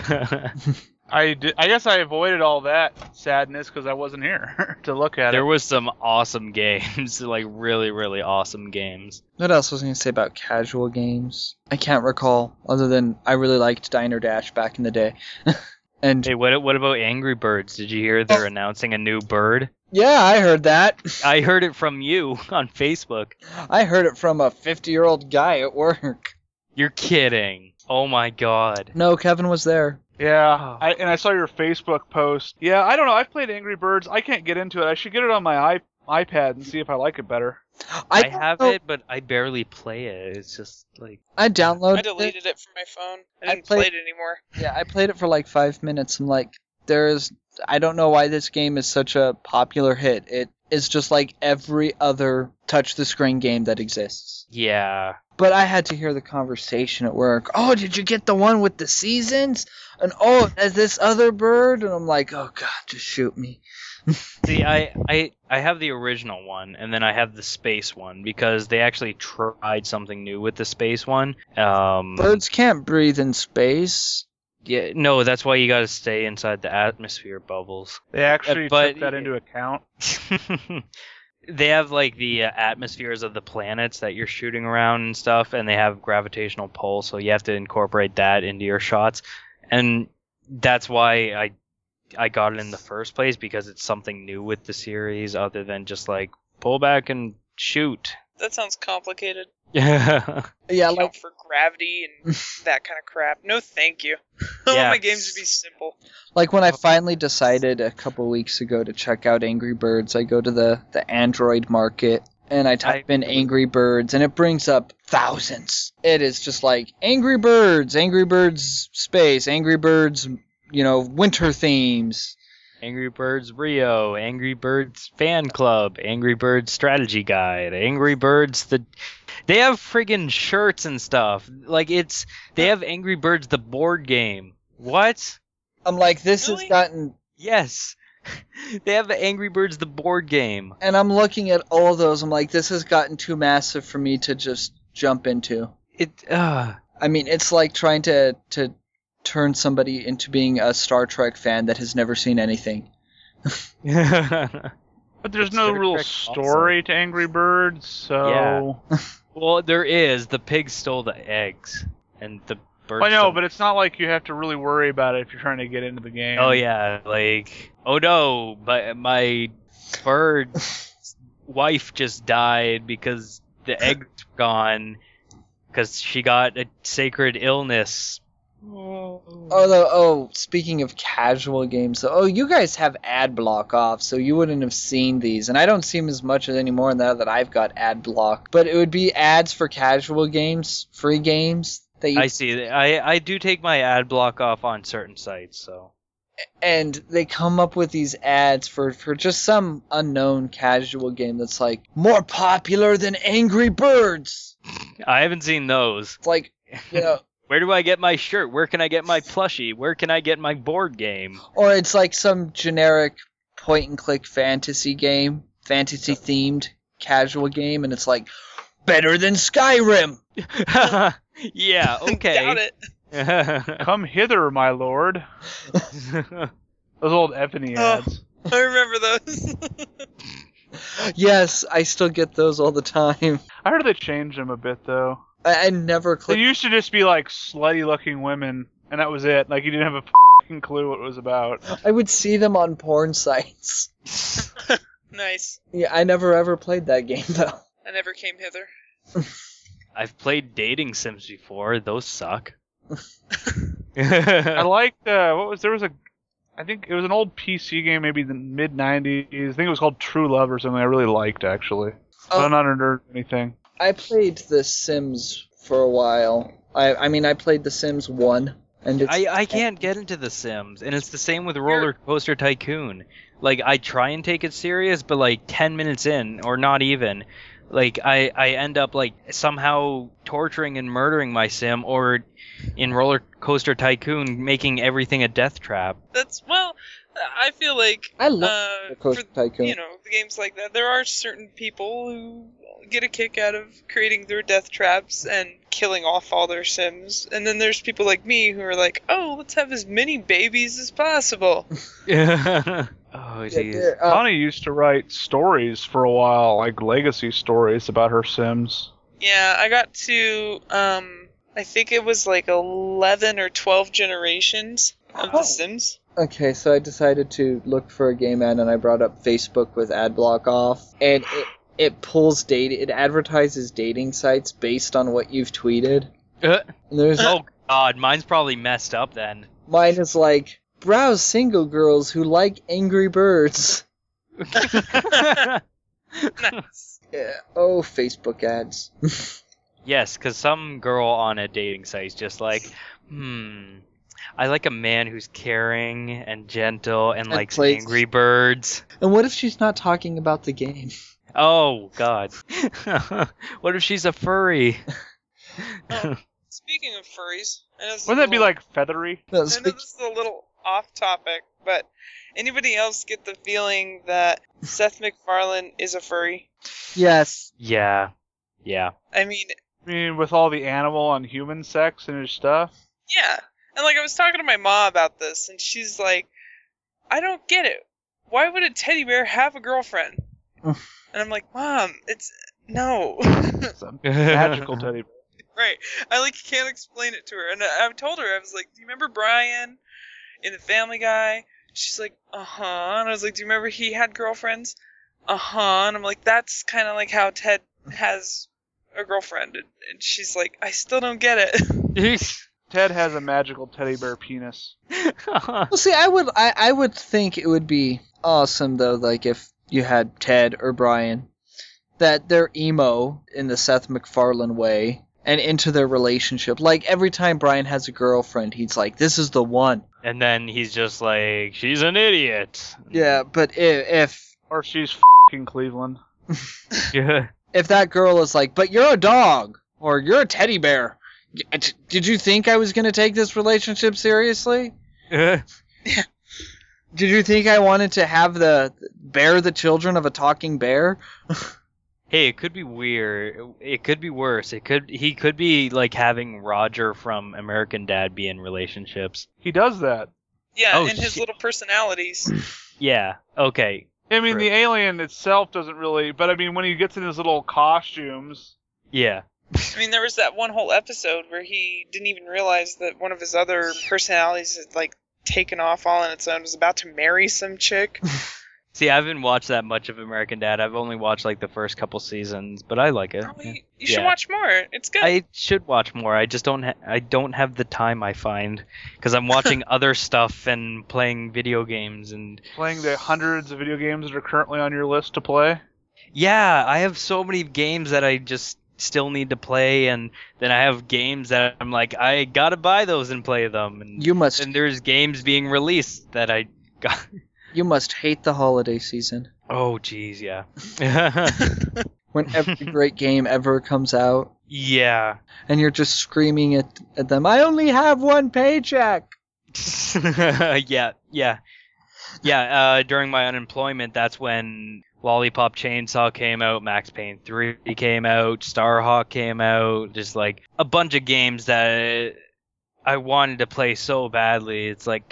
Speaker 2: I, did, I guess I avoided all that sadness because I wasn't here to look at
Speaker 5: There
Speaker 2: it.
Speaker 5: was some awesome games, like really, really awesome games.
Speaker 1: what else was I going to say about casual games? I can't recall, other than I really liked Diner Dash back in the day. And
Speaker 5: Hey, what what about Angry Birds? Did you hear they're announcing a new bird?
Speaker 1: yeah, I heard that.
Speaker 5: I heard it from you on Facebook.
Speaker 1: I heard it from a fifty-year-old guy at work.
Speaker 5: You're kidding. Oh my god.
Speaker 1: No, Kevin was there.
Speaker 2: Yeah, I, and I saw your Facebook post. Yeah, I don't know. I've played Angry Birds. I can't get into it. I should get it on my iP- iPad and see if I like it better.
Speaker 5: I,
Speaker 1: don't
Speaker 5: have
Speaker 1: know-
Speaker 5: it, but I barely play it. It's just like
Speaker 1: I downloaded
Speaker 6: I deleted it from my phone. I
Speaker 1: I
Speaker 6: didn't
Speaker 1: played-
Speaker 6: play it anymore.
Speaker 1: Yeah, I played it for like five minutes. I'm like, there's, I don't know why this game is such a popular hit. It is just like every other touch the screen game that exists.
Speaker 5: Yeah.
Speaker 1: But I had to hear the conversation at work. Oh, did you get the one with the seasons? And oh, there's this other bird? And I'm like, oh god, just shoot me.
Speaker 5: See, I, I I have the original one, and then I have the space one, because they actually tried something new with the space one. Um,
Speaker 1: Birds can't breathe in space.
Speaker 5: Yeah, no, that's why you gotta stay inside the atmosphere bubbles.
Speaker 2: They actually
Speaker 5: Uh, but-
Speaker 2: took that into account.
Speaker 5: They have like the uh, atmospheres of the planets that you're shooting around and stuff, and they have gravitational pull, so you have to incorporate that into your shots. And that's why I I got it in the first place, because it's something new with the series other than just like pull back and shoot.
Speaker 6: That sounds complicated.
Speaker 5: Yeah.
Speaker 1: Yeah,
Speaker 6: Account
Speaker 1: like
Speaker 6: for gravity and that kind of crap. No, thank you. I
Speaker 5: Yeah.
Speaker 6: want my games to be simple.
Speaker 1: like when I finally decided a couple weeks ago to check out Angry Birds, I go to the, the Android market and I type in Angry Birds and it brings up thousands. It is just like Angry Birds, Angry Birds Space, Angry Birds, you know, winter themes.
Speaker 5: Angry Birds Rio, Angry Birds Fan Club, Angry Birds Strategy Guide, Angry Birds the... They have friggin' shirts and stuff. Like, it's... They have Angry Birds the board game. What?
Speaker 1: I'm like, this
Speaker 6: Really?
Speaker 1: has gotten...
Speaker 5: Yes. They have the Angry Birds the board game.
Speaker 1: And I'm looking at all those, I'm like, this has gotten too massive for me to just jump into.
Speaker 5: It, uh...
Speaker 1: I mean, it's like trying to, to turn somebody into being a Star Trek fan that has never seen anything.
Speaker 2: But there's no
Speaker 5: Star
Speaker 2: real
Speaker 5: Trek
Speaker 2: story to Angry Birds, so...
Speaker 5: Well, there is. The pig stole the eggs. And the bird
Speaker 2: I know,
Speaker 5: stole-
Speaker 2: but it's not like you have to really worry about it if you're trying to get into the game.
Speaker 5: Oh, yeah. Like, oh no, my, my bird wife just died because the egg's gone. Because she got a sacred illness.
Speaker 1: Oh, the, oh, speaking of casual games, oh, you guys have ad block off, so you wouldn't have seen these, and I don't see them as much anymore now that I've got ad block. But it would be ads for casual games, free games that you,
Speaker 5: I see. I, I do take my ad block off on certain sites, so.
Speaker 1: and they come up with these ads for for just some unknown casual game that's like more popular than Angry Birds.
Speaker 5: I haven't seen those.
Speaker 1: It's like, you know.
Speaker 5: Where do I get my shirt? Where can I get my plushie? Where can I get my board game?
Speaker 1: Or it's like some generic point-and-click fantasy game, fantasy-themed casual game, and it's like, better than Skyrim!
Speaker 5: Yeah, okay.
Speaker 6: Doubt it.
Speaker 2: Come hither, my lord. Those old Effany
Speaker 6: Oh.
Speaker 2: ads.
Speaker 6: I remember those.
Speaker 1: Yes, I still get those all the time.
Speaker 2: I heard they changed them a bit, though.
Speaker 1: I, I never
Speaker 2: They
Speaker 1: clicked.
Speaker 2: used to just be like slutty-looking women, and that was it. Like, you didn't have a fucking clue what it was about.
Speaker 1: I would see them on porn sites.
Speaker 6: Nice.
Speaker 1: Yeah, I never ever played that game, though.
Speaker 6: I never came hither.
Speaker 5: I've played dating sims before. Those suck.
Speaker 2: I liked, uh, what was, there was a, I think it was an old P C game, maybe the mid nineties. I think it was called True Love or something I really liked, actually.
Speaker 1: Oh.
Speaker 2: But I'm not a nerd or anything.
Speaker 1: I played The Sims for a while. I I mean, I played The Sims one, and it's,
Speaker 5: I, I can't get into The Sims, and it's the same with Roller Coaster Tycoon. Like, I try and take it serious, but like ten minutes in, or not even, like I, I end up like somehow torturing and murdering my sim, or in Roller Coaster Tycoon making everything a death trap.
Speaker 6: That's, well, I feel like,
Speaker 1: I love
Speaker 6: uh,
Speaker 1: Roller Coaster
Speaker 6: for,
Speaker 1: Tycoon.
Speaker 6: you know, the games like that, there are certain people who get a kick out of creating their death traps and killing off all their sims. And then there's people like me who are like, oh, let's have as many babies as possible.
Speaker 5: Oh,
Speaker 1: Yeah,
Speaker 5: jeez.
Speaker 1: there- uh,
Speaker 2: Connie used to write stories for a while, like legacy stories about her Sims.
Speaker 6: Yeah, I got to, um, I think it was like eleven or twelve generations of
Speaker 1: Oh.
Speaker 6: The Sims.
Speaker 1: Okay, so I decided to look for a game ad, and I brought up Facebook with ad block off, and it it pulls date, it advertises dating sites based on what you've tweeted.
Speaker 5: Uh,
Speaker 1: And there's
Speaker 5: oh god, mine's probably messed up then.
Speaker 1: mine is like browse single girls who like Angry Birds.
Speaker 6: Nice.
Speaker 1: Yeah. Oh, Facebook ads.
Speaker 5: Yes, because some girl on a dating site's just like, hmm, I like a man who's caring and gentle and,
Speaker 1: And
Speaker 5: likes
Speaker 1: plays-
Speaker 5: Angry Birds.
Speaker 1: And what if she's not talking about the game?
Speaker 5: Oh God. What if she's a furry?
Speaker 6: Oh, speaking of furries, I know this is
Speaker 2: Wouldn't
Speaker 6: a
Speaker 2: that be
Speaker 6: little-
Speaker 2: like feathery?
Speaker 1: No,
Speaker 6: I know
Speaker 1: speak-
Speaker 6: this is a little off topic, but anybody else get the feeling that Seth MacFarlane is a furry?
Speaker 1: yes.
Speaker 5: Yeah. Yeah.
Speaker 6: I mean,
Speaker 2: I mean, with all the animal and human sex in his stuff.
Speaker 6: yeah. And like I was talking to my mom about this, and she's like, I don't get it. Why would a teddy bear have a girlfriend? And I'm like, Mom, it's no.
Speaker 2: It's a magical teddy bear.
Speaker 6: Right. I like can't explain it to her. And I, I told her, I was like, do you remember Brian in The Family Guy? She's like, uh-huh. And I was like, do you remember he had girlfriends? Uh-huh. And I'm like, that's kind of like how Ted has a girlfriend. And, and she's like, I still don't get it.
Speaker 2: Ted has a magical teddy bear penis.
Speaker 1: Well, see, I would, I, I would think it would be awesome though, like if you had Ted or Brian, that they're emo in the Seth MacFarlane way and into their relationship. Like every time Brian has a girlfriend, he's like, "This is the one."
Speaker 5: And then he's just like, she's an idiot.
Speaker 1: Yeah, but if if,
Speaker 2: Or she's f***ing Cleveland.
Speaker 5: Yeah.
Speaker 1: if that girl is like, "But you're a dog," or "You're a teddy bear," y- did you think I was gonna take this relationship seriously? Did you think I wanted to have the bear the children of a talking bear?
Speaker 5: Hey, it could be weird. It could be worse. It could he could be like having Roger from American Dad be in relationships.
Speaker 2: He does that.
Speaker 6: Yeah,
Speaker 5: Oh,
Speaker 6: and his
Speaker 5: shit.
Speaker 6: little personalities.
Speaker 5: Yeah. Okay.
Speaker 2: I mean,
Speaker 5: Right.
Speaker 2: the alien itself doesn't really, but I mean, when he gets in his little costumes,
Speaker 5: Yeah.
Speaker 6: I mean, there was that one whole episode where he didn't even realize that one of his other personalities had, like, taken off all on its own, was about to marry some chick.
Speaker 5: See, I haven't watched that much of American Dad. I've only watched like the first couple seasons, but I like it.
Speaker 6: Oh,
Speaker 5: Yeah.
Speaker 6: you, you should
Speaker 5: Yeah.
Speaker 6: watch more. It's good.
Speaker 5: I should watch more. I just don't. Ha- I don't have the time. I find because I'm watching other stuff and playing video games and
Speaker 2: playing the hundreds of video games that are currently on your list to play.
Speaker 5: yeah, I have so many games that I just still need to play, and then I have games that I'm like, I gotta buy those and play them. And,
Speaker 1: You must
Speaker 5: and there's games being released that I got.
Speaker 1: you must hate the holiday season.
Speaker 5: Oh, jeez, yeah.
Speaker 1: When every great game ever comes out,
Speaker 5: yeah.
Speaker 1: and you're just screaming at, at them, "I only have one paycheck!"
Speaker 5: yeah, yeah. Yeah, uh, during my unemployment, that's when Lollipop Chainsaw came out, Max Payne three came out, Starhawk came out, just like a bunch of games that I wanted to play so badly. It's like,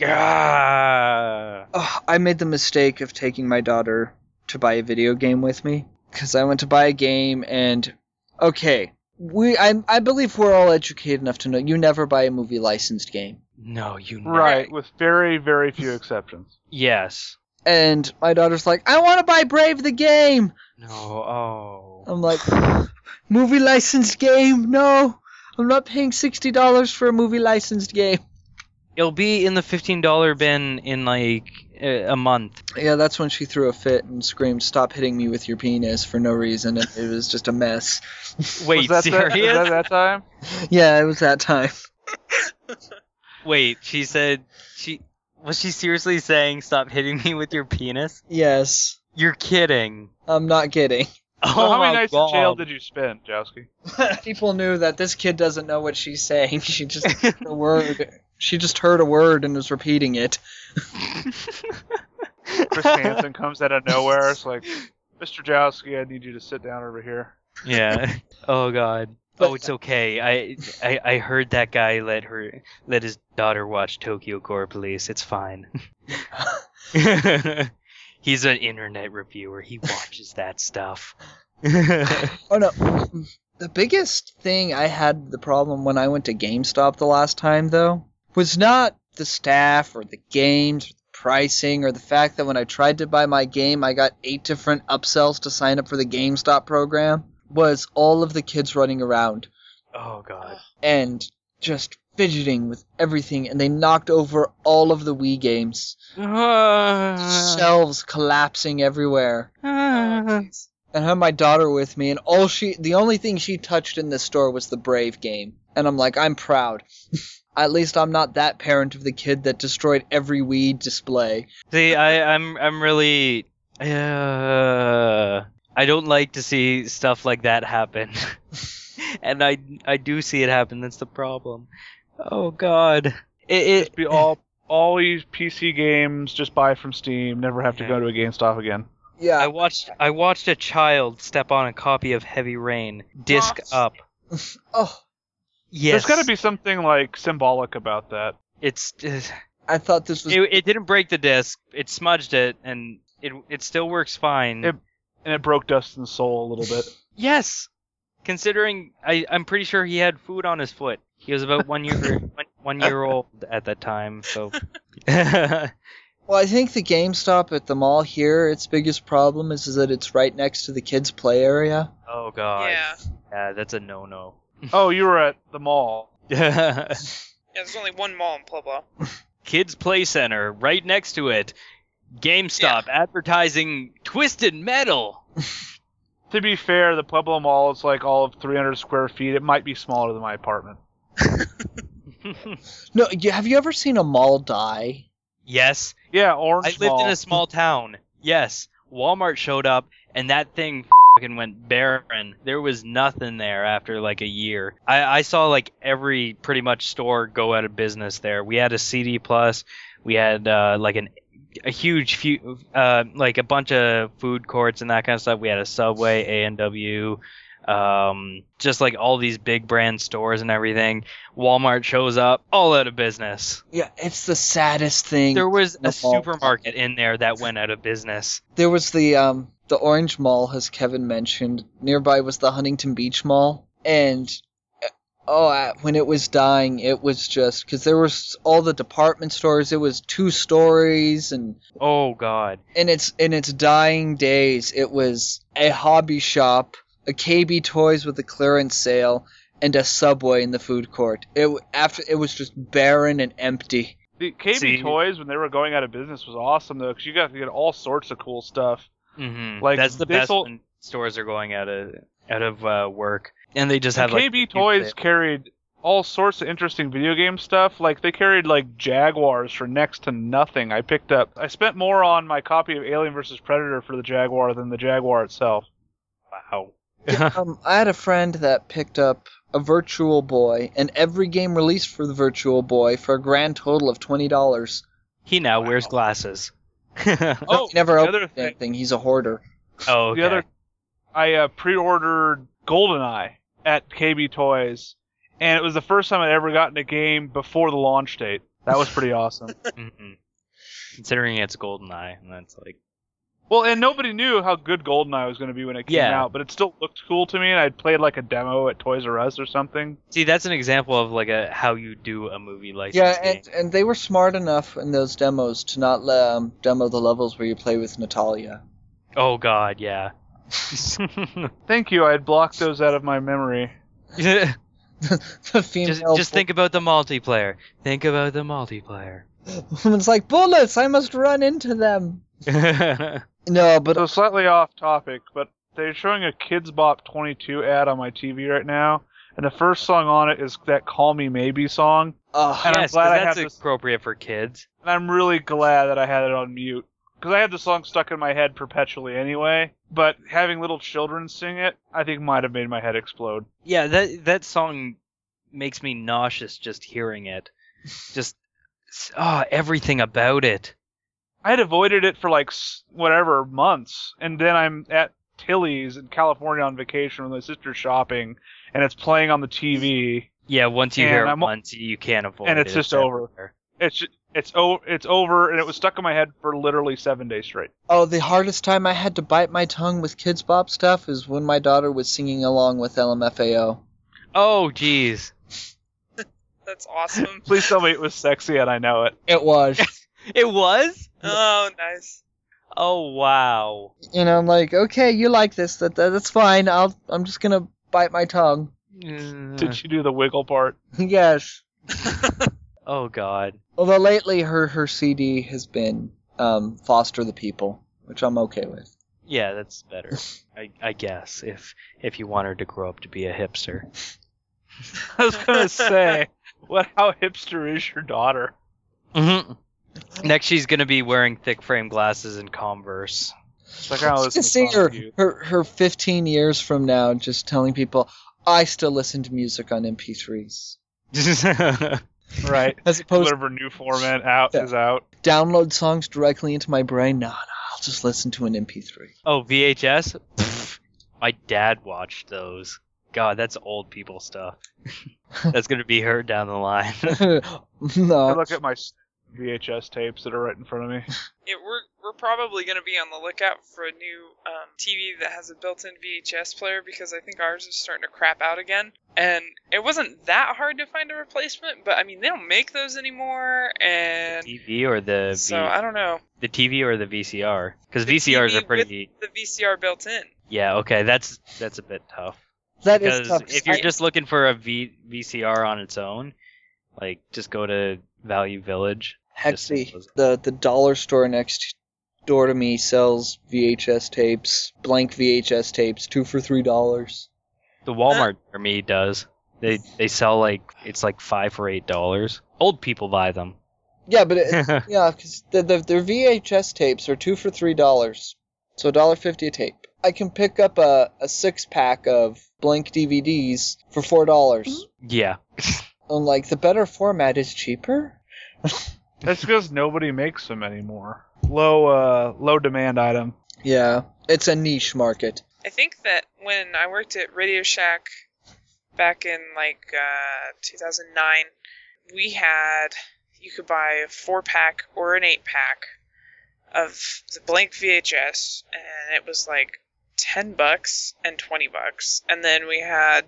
Speaker 5: ah.
Speaker 1: Ugh, I made the mistake of taking my daughter to buy a video game with me, because I went to buy a game, and okay, we I, I believe we're all educated enough to know you never buy a movie licensed game.
Speaker 5: No, you know.
Speaker 2: Right, with very, very few exceptions.
Speaker 5: Yes.
Speaker 1: And my daughter's like, "I want to buy Brave the game."
Speaker 5: No, oh.
Speaker 1: I'm like, "Movie licensed game? No, I'm not paying sixty dollars for a movie licensed game."
Speaker 5: It'll be in the fifteen dollar bin in like a a month.
Speaker 1: Yeah, that's when she threw a fit and screamed, "Stop hitting me with your penis," for no reason, and it was just a mess.
Speaker 5: Wait,
Speaker 2: was that
Speaker 5: serious?
Speaker 2: That, was that that time?
Speaker 1: Yeah, it was that time.
Speaker 5: Wait, she said she was she seriously saying stop hitting me with your penis?
Speaker 1: Yes,
Speaker 5: You're kidding.
Speaker 1: I'm not kidding.
Speaker 5: Oh
Speaker 2: So how many
Speaker 5: my
Speaker 2: nights
Speaker 5: God.
Speaker 2: in jail did you spend, Jowski?
Speaker 1: People knew that this kid doesn't know what she's saying. She just heard a word. She just heard a word and was repeating it.
Speaker 2: Chris Hansen comes out of nowhere. It's like, Mister Jowski, I need you to sit down over here.
Speaker 5: Yeah. Oh God.
Speaker 1: But-
Speaker 5: Oh, it's okay. I, I I heard that guy let her let his daughter watch Tokyo Core Police. It's fine. He's an internet reviewer. He watches that stuff.
Speaker 1: Oh no. The biggest thing I had the problem when I went to GameStop the last time, though, was not the staff or the games or the pricing or the fact that when I tried to buy my game, I got eight different upsells to sign up for the GameStop program, was all of the kids running around
Speaker 5: Oh God.
Speaker 1: and just fidgeting with everything, and they knocked over all of the Wii games. Shelves collapsing everywhere.
Speaker 6: Oh, jeez.
Speaker 1: And I had my daughter with me, and all she, the only thing she touched in this store was the Brave game. And I'm like, I'm proud. At least I'm not that parent of the kid that destroyed every Wii display.
Speaker 5: See, I, I'm I'm really uh, I don't like to see stuff like that happen, and I I do see it happen. That's the problem. Oh God, it, it
Speaker 2: Just be all all these P C games just buy from Steam. Never have to
Speaker 5: Yeah.
Speaker 2: go to a GameStop again.
Speaker 1: Yeah.
Speaker 5: I watched I watched a child step on a copy of Heavy Rain, disc
Speaker 6: What?
Speaker 5: up.
Speaker 1: Oh,
Speaker 5: Yes,
Speaker 2: There's got to be something like symbolic about that.
Speaker 5: It's uh,
Speaker 1: I thought this was.
Speaker 5: it, it didn't break the disc. It smudged it, and it it still works fine.
Speaker 2: It- And it broke Dustin's soul a little bit.
Speaker 5: Yes, considering I I'm pretty sure he had food on his foot. He was about one year one, one year old at that time. So
Speaker 1: Well, I think the GameStop at the mall here, its biggest problem is, is that it's right next to the kids' play area.
Speaker 5: oh God,
Speaker 6: Yeah.
Speaker 5: yeah, that's a no no.
Speaker 2: Oh, you were at the mall.
Speaker 6: Yeah, there's only one mall in Pueblo.
Speaker 5: Kids Play Center right next to it. GameStop advertising Twisted Metal.
Speaker 2: To be fair, the Pueblo Mall is like all of three hundred square feet. It might be smaller than my apartment.
Speaker 1: No, you, have you ever seen a mall die?
Speaker 5: Yes,
Speaker 2: Yeah, Orange
Speaker 5: I lived
Speaker 2: Mall.
Speaker 5: in a small town. Yes, Walmart showed up and that thing fucking went barren. There was nothing there after like a year. I, I saw like every pretty much store go out of business there. We had a C D Plus. We had uh, like an a huge few uh, like a bunch of food courts and that kind of stuff. We had a Subway, A and W, um, just like all these big brand stores and everything. Walmart shows up, all out of business.
Speaker 1: Yeah, it's the saddest thing.
Speaker 5: There was
Speaker 1: The
Speaker 5: a
Speaker 1: mall.
Speaker 5: supermarket in there that went out of business.
Speaker 1: There was the um the Orange Mall, as Kevin mentioned. Nearby was the Huntington Beach Mall, and uh, oh, uh, when it was dying, it was just because there was all the department stores. It was two stories, and
Speaker 5: Oh God.
Speaker 1: in its in its dying days, it was a hobby shop, a K B Toys with a clearance sale, and a Subway in the food court. It w- after it was just barren and empty.
Speaker 2: The K B
Speaker 5: See-
Speaker 2: Toys, when they were going out of business, was awesome though, because you got to get all sorts of cool stuff.
Speaker 5: Mm-hmm.
Speaker 2: Like,
Speaker 5: That's the
Speaker 2: they
Speaker 5: best
Speaker 2: sold-
Speaker 5: when stores are going out of out of uh, work, and they just
Speaker 2: The
Speaker 5: have like
Speaker 2: K B
Speaker 5: huge
Speaker 2: Toys
Speaker 5: sale.
Speaker 2: carried all sorts of interesting video game stuff. Like they carried like Jaguars for next to nothing. I picked up. I spent more on my copy of Alien versus Predator for the Jaguar than the Jaguar itself.
Speaker 5: Wow.
Speaker 1: um, I had a friend that picked up a Virtual Boy and every game released for the Virtual Boy for a grand total of twenty dollars.
Speaker 5: He now
Speaker 2: Wow.
Speaker 5: wears glasses.
Speaker 2: Oh,
Speaker 1: he never
Speaker 2: the
Speaker 1: opened
Speaker 2: other thing-
Speaker 1: anything. He's a hoarder.
Speaker 5: oh, okay.
Speaker 2: The other, I uh, pre-ordered GoldenEye at K B Toys, and it was the first time I'd ever gotten a game before the launch date. That was pretty awesome.
Speaker 5: hmm Considering it's GoldenEye, and that's like
Speaker 2: Well, and nobody knew how good GoldenEye was going to be when it came
Speaker 5: Yeah.
Speaker 2: out, but it still looked cool to me, and I'd played like a demo at Toys R Us or something.
Speaker 5: see that's an example of like a how you do a movie license
Speaker 1: Yeah,
Speaker 5: game.
Speaker 1: and, and they were smart enough in those demos to not um, demo the levels where you play with Natalia.
Speaker 5: Oh God, yeah.
Speaker 2: Thank you, I had blocked those out of my memory.
Speaker 5: just
Speaker 1: the female
Speaker 5: just think about the multiplayer. Think about the multiplayer.
Speaker 1: woman's like, bullets, I must run into them. No, but
Speaker 2: So slightly off topic, but they're showing a Kids Bop twenty-two ad on my T V right now, and the first song on it is that Call Me Maybe song,
Speaker 1: uh,
Speaker 2: And I'm
Speaker 5: yes,
Speaker 2: glad
Speaker 5: 'cause
Speaker 2: I
Speaker 5: that's
Speaker 2: have this-
Speaker 5: appropriate for kids.
Speaker 2: and I'm really glad that I had it on mute. Because I had the song stuck in my head perpetually anyway, but having little children sing it, I think might have made my head explode.
Speaker 5: Yeah, that that song makes me nauseous just hearing it. Just oh, everything about it.
Speaker 2: I had avoided it for like s- whatever months, and then I'm at Tilly's in California on vacation with my sister shopping, and it's playing on the T V.
Speaker 5: Yeah, once you
Speaker 2: And
Speaker 5: hear it
Speaker 2: I'm-
Speaker 5: once, you can't avoid it.
Speaker 2: and it's just over.
Speaker 5: everywhere.
Speaker 2: It's ju- it's o- it's over, and it was stuck in my head for literally seven days straight.
Speaker 1: oh, the hardest time I had to bite my tongue with Kids Bop stuff is when my daughter was singing along with L M F A O.
Speaker 5: Oh, jeez.
Speaker 6: That's awesome.
Speaker 2: Please tell me it was sexy, and I know it.
Speaker 1: It was.
Speaker 5: It was?
Speaker 6: Oh, nice.
Speaker 5: Oh, wow.
Speaker 1: You know, I'm like, okay, you like this, that, that that's fine. I'll I'm just gonna bite my tongue.
Speaker 2: Did you do the wiggle part?
Speaker 1: Yes.
Speaker 5: Oh, God.
Speaker 1: Although lately her her C D has been um, Foster the People, which I'm okay with.
Speaker 5: Yeah, that's better. I, I guess if if you want her to grow up to be a hipster.
Speaker 2: I was gonna say, what? How hipster is your daughter?
Speaker 5: Mm-hmm. Next, she's gonna be wearing thick frame glasses and Converse.
Speaker 2: It's like, I
Speaker 1: Just see her, her, her fifteen years from now just telling people, I still listen to music on M P threes.
Speaker 2: Right.
Speaker 1: As opposed
Speaker 2: Whatever new format out
Speaker 1: Yeah.
Speaker 2: is out.
Speaker 1: to download songs directly into my brain. No, no, I'll just listen to an M P three.
Speaker 5: Oh, V H S? Pfft, my dad watched those. God, that's old people stuff. That's gonna be her down the line.
Speaker 2: I
Speaker 1: no.
Speaker 2: look at my V H S tapes that are right in front of me.
Speaker 6: Yeah, we're we're probably going to be on the lookout for a new um, T V that has a built-in V H S player because I think ours is starting to crap out again. And it wasn't that hard to find a replacement, but I mean they don't make those anymore. And
Speaker 5: T V or the v-
Speaker 6: so I don't know.
Speaker 5: the T V or the V C R? Because
Speaker 6: The
Speaker 5: V C Rs
Speaker 6: T V
Speaker 5: are pretty.
Speaker 6: with the V C R built in.
Speaker 5: Yeah, okay, that's that's a bit tough.
Speaker 1: That is
Speaker 5: Because
Speaker 1: tough.
Speaker 5: if you're
Speaker 1: I-
Speaker 5: just looking for a v- VCR on its own, like just go to Value Village.
Speaker 1: Heck,
Speaker 5: Just
Speaker 1: the,
Speaker 5: simples-
Speaker 1: the the dollar store next door to me sells V H S tapes, blank V H S tapes, two for three dollars.
Speaker 5: The Walmart for me does. They they sell like it's like five for eight dollars. Old people buy them.
Speaker 1: Yeah, but it, yeah, because the, the their V H S tapes are two for three dollars, so a dollar fifty a tape. I can pick up a, a six pack of blank D V Ds for four dollars.
Speaker 5: Yeah.
Speaker 1: I'm like, the better format is cheaper.
Speaker 2: That's because nobody makes them anymore. Low, uh, low demand item.
Speaker 1: Yeah, it's a niche market.
Speaker 6: I think that when I worked at Radio Shack back in like uh, two thousand nine, we had you could buy a four pack or an eight pack of the blank V H S, and it was like ten bucks and twenty bucks, and then we had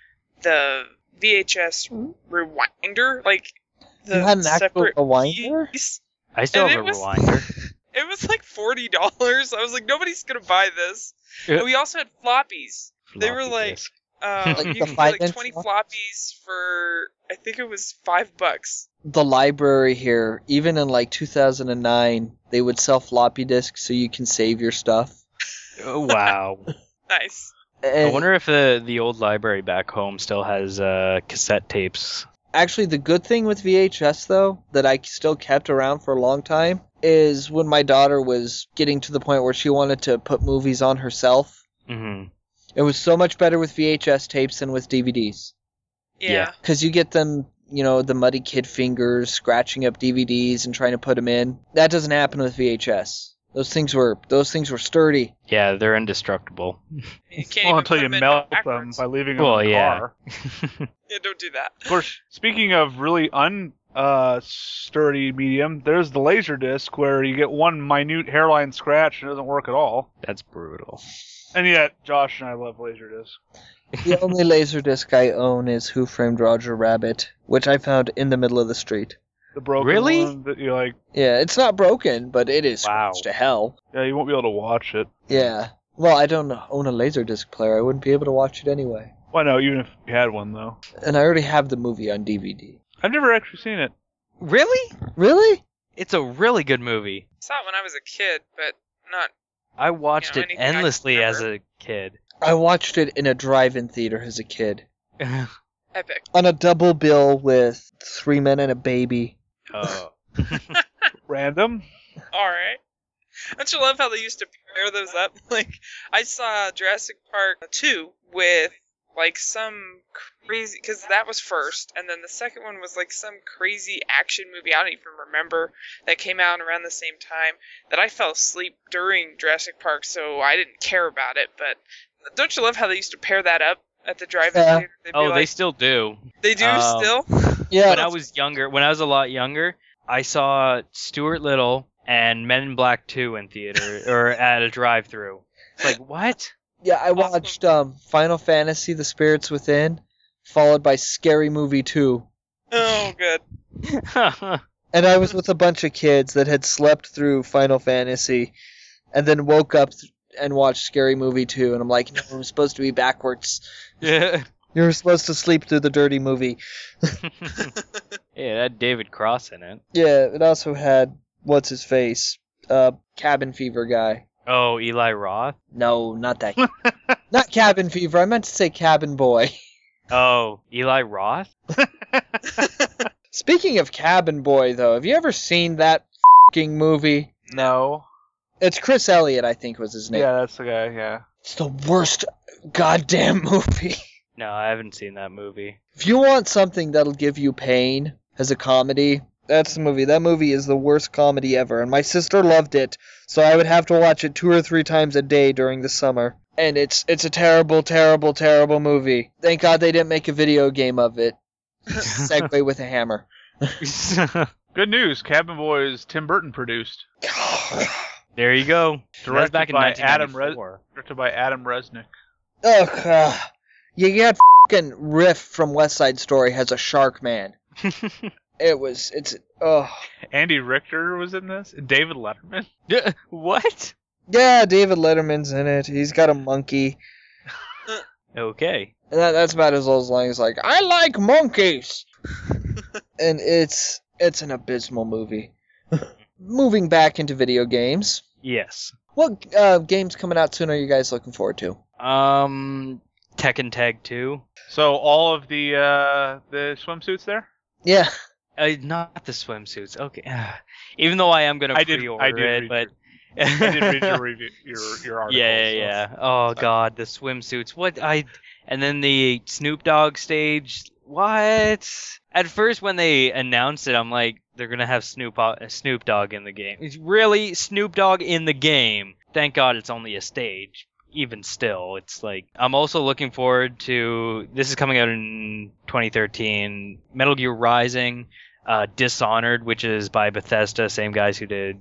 Speaker 6: the V H S rewinder, like the
Speaker 1: You had an actual
Speaker 6: separate
Speaker 1: rewinder?
Speaker 6: piece.
Speaker 5: I still
Speaker 6: And
Speaker 5: have a
Speaker 6: it was-
Speaker 5: rewinder.
Speaker 6: It was like forty dollars. I was like, nobody's gonna buy this.
Speaker 5: Yeah.
Speaker 6: And we also had floppies. They were
Speaker 5: Floppy
Speaker 6: like,
Speaker 5: disk.
Speaker 6: uh,
Speaker 1: Like
Speaker 6: you
Speaker 1: the
Speaker 6: could get
Speaker 1: five
Speaker 6: like
Speaker 1: inch
Speaker 6: twenty
Speaker 1: flop-
Speaker 6: floppies for I think it was five bucks.
Speaker 1: The library here, even in like two thousand nine, they would sell floppy disks so you can save your stuff.
Speaker 5: Oh, wow.
Speaker 6: Nice.
Speaker 5: I
Speaker 1: And
Speaker 5: wonder if the the old library back home still has uh, cassette tapes.
Speaker 1: actually, the good thing with V H S, though, that I still kept around for a long time, is when my daughter was getting to the point where she wanted to put movies on herself.
Speaker 5: Mm-hmm.
Speaker 1: It was so much better with V H S tapes than with D V Ds.
Speaker 6: Yeah.
Speaker 5: Yeah.
Speaker 1: Because you get them, you know, the muddy kid fingers scratching up D V Ds and trying to put them in. That doesn't happen with V H S. Those things were those things were sturdy.
Speaker 5: Yeah, they're indestructible.
Speaker 6: You can't
Speaker 2: Well,
Speaker 6: even
Speaker 2: until
Speaker 6: put
Speaker 2: you
Speaker 6: them in
Speaker 2: melt them
Speaker 6: backwards.
Speaker 2: by leaving them
Speaker 5: Well,
Speaker 2: in the
Speaker 5: yeah.
Speaker 2: car.
Speaker 6: Yeah, don't do that.
Speaker 2: Of course, speaking of really un uh, sturdy medium, there's the laser disc where you get one minute hairline scratch and it doesn't work at all.
Speaker 5: That's brutal.
Speaker 2: And yet, Josh and I love laser disc.
Speaker 1: The only Laserdisc I own is Who Framed Roger Rabbit, which I found in the middle of the street.
Speaker 2: The broken
Speaker 5: Really?
Speaker 2: one that you're like,
Speaker 1: Yeah, it's not broken, but it is
Speaker 5: Wow.
Speaker 1: scratched to hell.
Speaker 2: yeah, you won't be able to watch it.
Speaker 1: Yeah. Well, I don't own a Laserdisc player. I wouldn't be able to watch it anyway.
Speaker 2: Well, no, even if you had one though.
Speaker 1: And I already have the movie on D V D.
Speaker 2: I've never actually seen it.
Speaker 5: Really?
Speaker 1: Really?
Speaker 5: It's a really good movie.
Speaker 6: I saw it when I was a kid, but not.
Speaker 5: I watched
Speaker 6: You know,
Speaker 5: it
Speaker 6: anything I can
Speaker 5: endlessly as
Speaker 6: remember.
Speaker 5: a kid.
Speaker 1: I watched it in a drive-in theater as a kid.
Speaker 6: Epic.
Speaker 1: On a double bill with Three Men and a Baby.
Speaker 5: Oh.
Speaker 2: Random.
Speaker 6: All right. Don't you love how they used to pair those up? Like, I saw Jurassic Park two with, like, some crazy... Because that was first, and then the second one was, like, some crazy action movie, I don't even remember, that came out around the same time, that I fell asleep during Jurassic Park, so I didn't care about it, but don't you love how they used to pair that up at the drive-in
Speaker 1: Yeah.
Speaker 6: theater? They'd be
Speaker 5: Oh,
Speaker 6: like,
Speaker 5: they still do.
Speaker 6: They do
Speaker 5: um,
Speaker 6: still?
Speaker 1: Yeah.
Speaker 5: When I was younger, when I was a lot younger, I saw Stuart Little and Men in Black two in theater or at a drive-through. It's like, what?
Speaker 1: Yeah, I
Speaker 6: Awesome.
Speaker 1: watched um, Final Fantasy: The Spirits Within, followed by Scary Movie two.
Speaker 6: Oh, good.
Speaker 1: And I was with a bunch of kids that had slept through Final Fantasy and then woke up th- and watched Scary Movie two. And I'm like, no, it was supposed to be backwards.
Speaker 5: yeah,
Speaker 1: You were supposed to sleep through the dirty movie.
Speaker 5: that had David Cross in it.
Speaker 1: Yeah, it also had, what's his face? Uh, Cabin Fever guy.
Speaker 5: Oh, Eli Roth?
Speaker 1: No, not that. Not Cabin Fever. I meant to say Cabin Boy.
Speaker 5: Oh, Eli Roth?
Speaker 1: Speaking of Cabin Boy, though, have you ever seen that f***ing movie?
Speaker 2: No.
Speaker 1: It's Chris Elliott, I think was his name.
Speaker 2: Yeah, that's the guy. Yeah.
Speaker 1: It's the worst goddamn movie.
Speaker 5: No, I haven't seen that movie.
Speaker 1: If you want something that'll give you pain as a comedy, that's the movie. That movie is the worst comedy ever, and my sister loved it, so I would have to watch it two or three times a day during the summer. And it's it's a terrible, terrible, terrible movie. Thank God they didn't make a video game of it. Segway with a hammer.
Speaker 2: Good news. Cabin Boy is Tim Burton produced.
Speaker 5: There you go. That was
Speaker 2: Directed
Speaker 5: back in
Speaker 2: by Adam Res-
Speaker 5: nineteen ninety-four.
Speaker 2: Directed by Adam Resnick.
Speaker 1: Ugh. Uh, you get fucking Riff from West Side Story has a shark man. It was, it's, ugh.
Speaker 2: Andy Richter was in this. David Letterman.
Speaker 5: Yeah, what?
Speaker 1: Yeah, David Letterman's in it. He's got a monkey.
Speaker 5: Okay.
Speaker 1: And that, that's about as old as long as like, I like monkeys! And it's, it's an abysmal movie. Moving back into video games.
Speaker 5: Yes.
Speaker 1: What uh, games coming out soon are you guys looking forward to?
Speaker 5: Um, Tekken Tag two.
Speaker 2: So all of the uh, the swimsuits there.
Speaker 1: Yeah.
Speaker 5: Uh, not the swimsuits. Okay. Even though I am gonna
Speaker 2: I did-
Speaker 5: pre-order
Speaker 2: I did
Speaker 5: it,
Speaker 2: read
Speaker 5: but
Speaker 2: I did read your review, your your article.
Speaker 5: yeah,
Speaker 2: so.
Speaker 5: yeah. Oh
Speaker 2: So-
Speaker 5: god, the swimsuits. What I and then the Snoop Dogg stage. What? At first, when they announced it, I'm like, they're gonna have Snoop uh, Snoop Dogg in the game. It's really Snoop Dogg in the game. Thank God it's only a stage. Even still, it's like I'm also looking forward to. This is coming out in twenty thirteen. Metal Gear Rising, uh, Dishonored, which is by Bethesda, same guys who did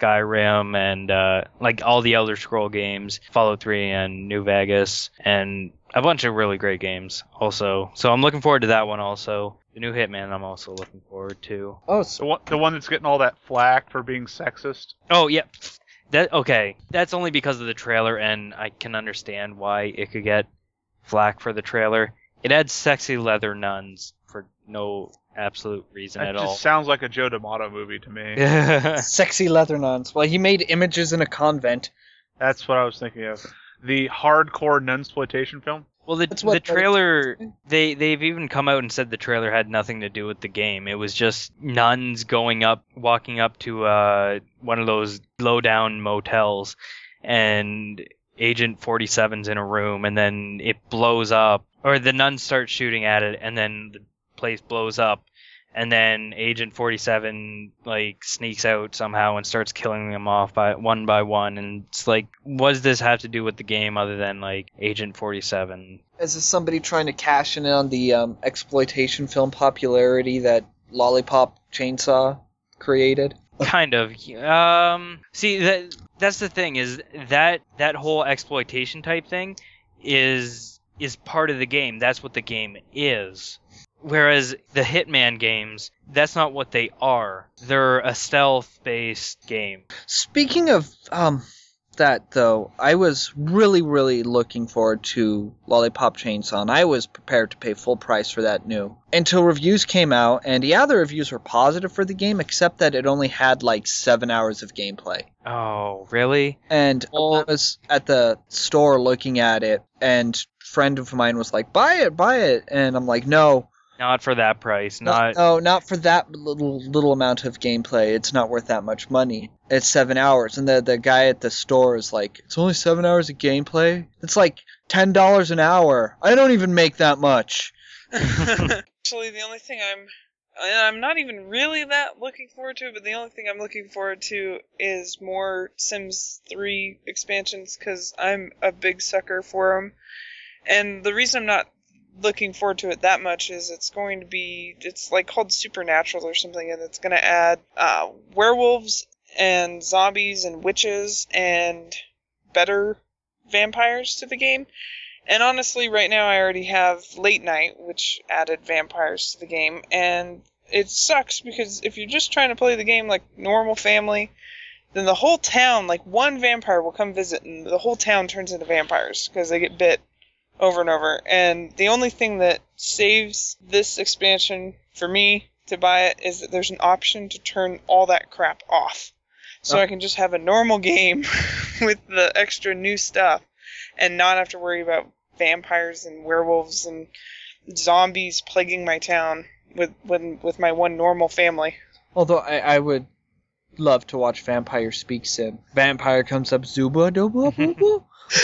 Speaker 5: Skyrim and uh, like all the Elder Scroll games, Fallout three and New Vegas, and a bunch of really great games also. So I'm looking forward to that one also. The new Hitman I'm also looking forward to.
Speaker 1: Oh,
Speaker 2: The one, the one that's getting all that flack for being sexist.
Speaker 5: Oh, yeah. That okay. That's only because of the trailer, and I can understand why it could get flack for the trailer. It had sexy leather nuns for no absolute reason
Speaker 2: That
Speaker 5: at
Speaker 2: just
Speaker 5: all.
Speaker 2: sounds like a Joe D'Amato movie to me.
Speaker 1: sexy leather nuns. Well, he made Images in a Convent.
Speaker 2: That's what I was thinking of. The hardcore nunsploitation film.
Speaker 5: Well, the
Speaker 1: That's what
Speaker 5: the trailer they they've even come out and said the trailer had nothing to do with the game. It was just nuns going up, walking up to uh one of those low down motels, and Agent forty-seven's in a room, and then it blows up, or the nuns start shooting at it, and then the place blows up, and then Agent forty-seven like sneaks out somehow and starts killing them off by one by one, and it's like, what does this have to do with the game other than like Agent forty-seven?
Speaker 1: Is this somebody trying to cash in on the um, exploitation film popularity that Lollipop Chainsaw created?
Speaker 5: Kind of. Um, see, that that's the thing is that that whole exploitation type thing is is part of the game. That's what the game is. Whereas the Hitman games, that's not what they are. They're a stealth-based game.
Speaker 1: Speaking of um that, though, I was really, really looking forward to Lollipop Chainsaw, and I was prepared to pay full price for that new. Until reviews came out, and yeah, the reviews were positive for the game, except that it only had like seven hours of gameplay.
Speaker 5: Oh, really?
Speaker 1: And I was at the store looking at it, and a friend of mine was like, buy it, buy it, and I'm like, no.
Speaker 5: Not for that price. Not.
Speaker 1: No, no, not for that little little amount of gameplay. It's not worth that much money. It's seven hours, and the the guy at the store is like, "It's only seven hours of gameplay. It's like ten dollars an hour. I don't even make that much."
Speaker 6: Actually, the only thing I'm and I'm not even really that looking forward to, but the only thing I'm looking forward to is more Sims three expansions, because I'm a big sucker for them. And the reason I'm not looking forward to it that much is it's going to be, it's like called Supernatural or something, and it's going to add uh, werewolves and zombies and witches and better vampires to the game. And honestly, right now I already have Late Night, which added vampires to the game, and it sucks because if you're just trying to play the game like normal family, then the whole town, like one vampire will come visit and the whole town turns into vampires because they get bit over and over. And the only thing that saves this expansion for me to buy it is that there's an option to turn all that crap off. So
Speaker 1: Oh.
Speaker 6: I can just have a normal game with the extra new stuff and not have to worry about vampires and werewolves and zombies plaguing my town with with, with my one normal family.
Speaker 1: Although I, I would love to watch Vampire Speak Sim. Vampire comes up, Zuba duba boo boo.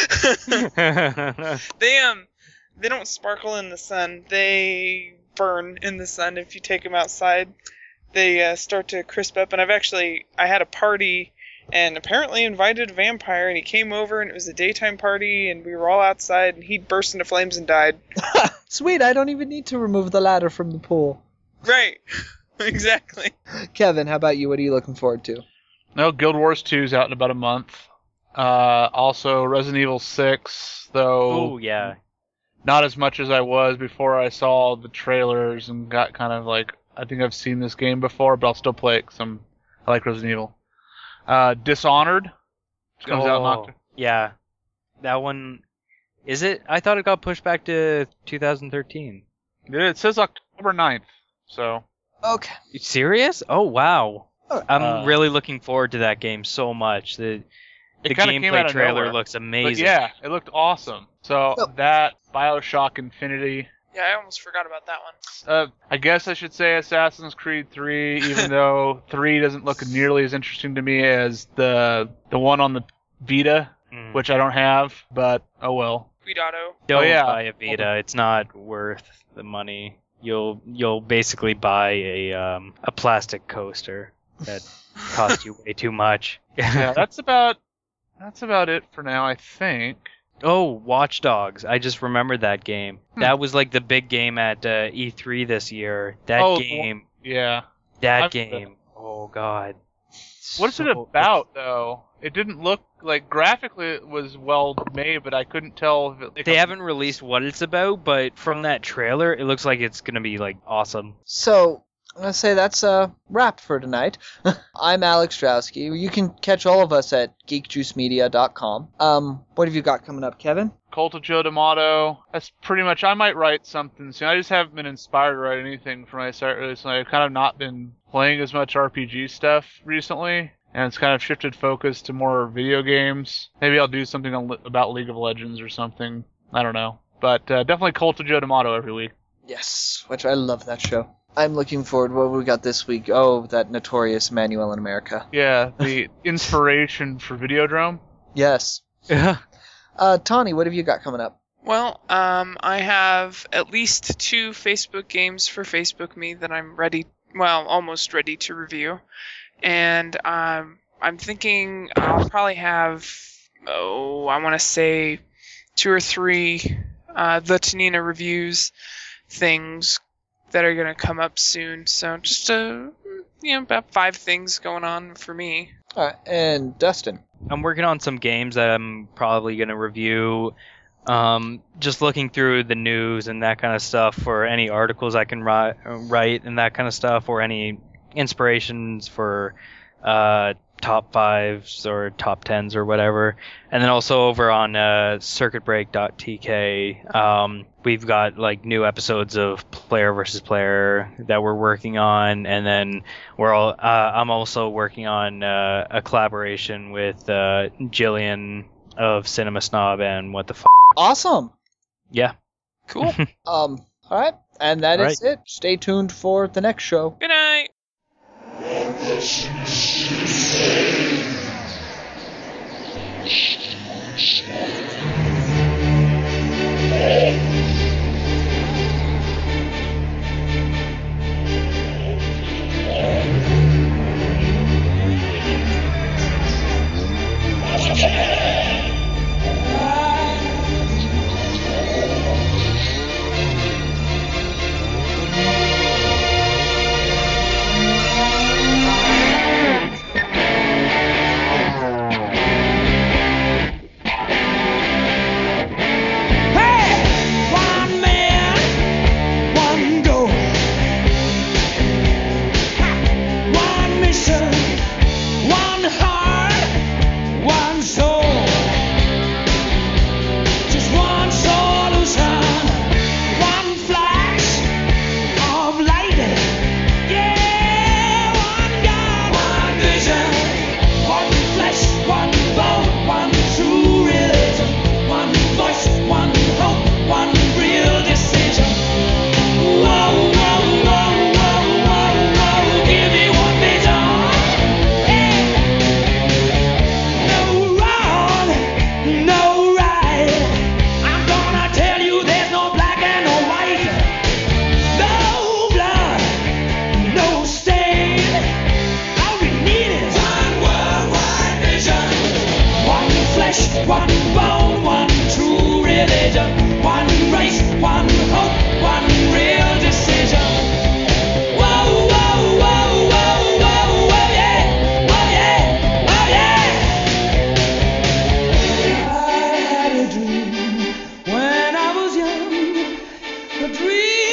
Speaker 6: They um they don't sparkle in the sun. They burn in the sun if you take them outside. They uh, start to crisp up. And I've actually I had a party and apparently invited a vampire, and he came over, and it was a daytime party, and we were all outside, and he burst into flames and died.
Speaker 1: Sweet, I don't even need to remove the ladder from the pool.
Speaker 6: Right. Exactly.
Speaker 1: Kevin, how about you? What are you looking forward to?
Speaker 2: No, Guild Wars two is out in about a month. Uh, also, Resident Evil six, though.
Speaker 5: Oh, yeah.
Speaker 2: Not as much as I was before I saw the trailers and got kind of like, I think I've seen this game before, but I'll still play it because I'm, I like Resident Evil. Uh, Dishonored, which comes
Speaker 5: oh,
Speaker 2: out in October.
Speaker 5: Yeah. That one, is it? I thought it got pushed back to two thousand thirteen.
Speaker 2: It says October ninth, so.
Speaker 1: Okay.
Speaker 5: You serious? Oh, wow. I'm
Speaker 2: Uh,
Speaker 5: really looking forward to that game so much. The, the
Speaker 2: It kinda came out
Speaker 5: gameplay
Speaker 2: of
Speaker 5: trailer
Speaker 2: nowhere.
Speaker 5: looks
Speaker 2: But
Speaker 5: amazing.
Speaker 2: yeah, it looked awesome. So
Speaker 1: Oh.
Speaker 2: that, Bioshock Infinity.
Speaker 6: Yeah, I almost forgot about that one.
Speaker 2: Uh, I guess I should say Assassin's Creed three, even though three doesn't look nearly as interesting to me as the the one on the Vita,
Speaker 5: Mm.
Speaker 2: which I don't have, but oh well.
Speaker 6: Guidato.
Speaker 5: Don't
Speaker 2: Oh, yeah.
Speaker 5: buy a Vita. It's not worth the money. You'll you'll basically buy a um, a plastic coaster that costs you way too much.
Speaker 2: Yeah, that's about that's about it for now, I think.
Speaker 5: Oh, Watch Dogs. I just remembered that game.
Speaker 2: Hmm.
Speaker 5: That was like the big game at uh, E three this year. That
Speaker 2: Oh,
Speaker 5: game.
Speaker 2: Yeah.
Speaker 5: That
Speaker 2: I've-
Speaker 5: game. Oh god.
Speaker 2: What is it
Speaker 5: So-
Speaker 2: about though? It didn't look like graphically it was well made, but I couldn't tell if it.
Speaker 5: They haven't released what it's about, but from that trailer, it looks like it's gonna be like awesome.
Speaker 1: So, I'm going to say that's a wrap for tonight. I'm Alex Strowski. You can catch all of us at geek juice media dot com. Um, what have you got coming up, Kevin?
Speaker 2: Cult of Joe D'Amato. That's pretty much. I might write something soon. I just haven't been inspired to write anything for my site recently. I've kind of not been playing as much R P G stuff recently, and it's kind of shifted focus to more video games. Maybe I'll do something on, about League of Legends or something. I don't know. But uh, definitely Cult of Joe D'Amato every week.
Speaker 1: Yes, which I love that show. I'm looking forward. What we got this week? Oh, that notorious Manuel in America.
Speaker 2: Yeah, the inspiration for Videodrome.
Speaker 1: Yes.
Speaker 5: Yeah.
Speaker 1: Uh, Tawny, what have you got coming up?
Speaker 6: Well, um, I have at least two Facebook games for Facebook Me that I'm ready, well, almost ready to review. And um, I'm thinking I'll probably have, oh, I want to say two or three uh, the Tanina reviews things that are going to come up soon. So just, uh, you know, about five things going on for me.
Speaker 1: All right, and Dustin.
Speaker 5: I'm working on some games that I'm probably going to review. Um, just looking through the news and that kind of stuff for any articles I can ri- write and that kind of stuff, or any inspirations for uh, top fives or top tens or whatever. And then also over on uh, circuit break dot t k, um, we've got like new episodes of Player versus Player that we're working on, and then we're all. Uh, I'm also working on uh, a collaboration with uh, Jillian of Cinema Snob and What the F.
Speaker 1: Awesome.
Speaker 5: Yeah.
Speaker 6: Cool.
Speaker 1: Um, all right, and that
Speaker 5: All
Speaker 1: is it. Stay tuned for the next show.
Speaker 6: Good night.
Speaker 3: Hey!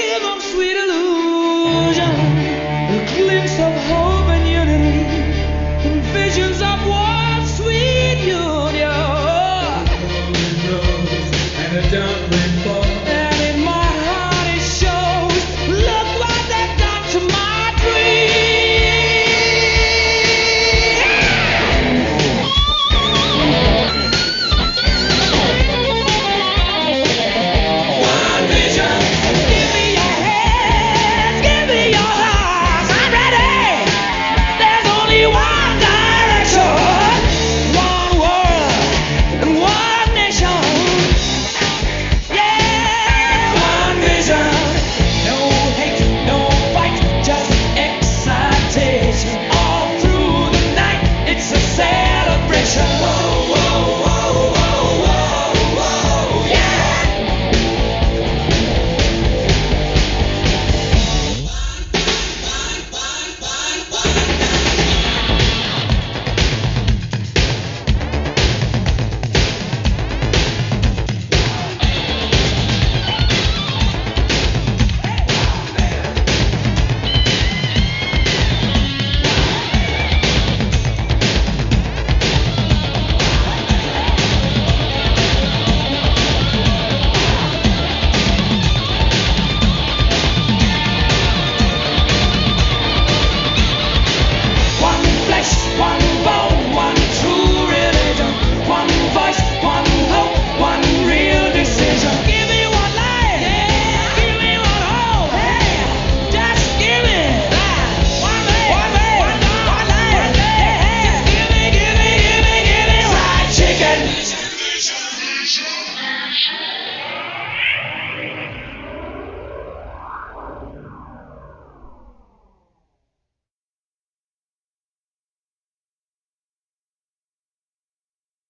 Speaker 3: dream of sweet illusion, a glimpse of hope.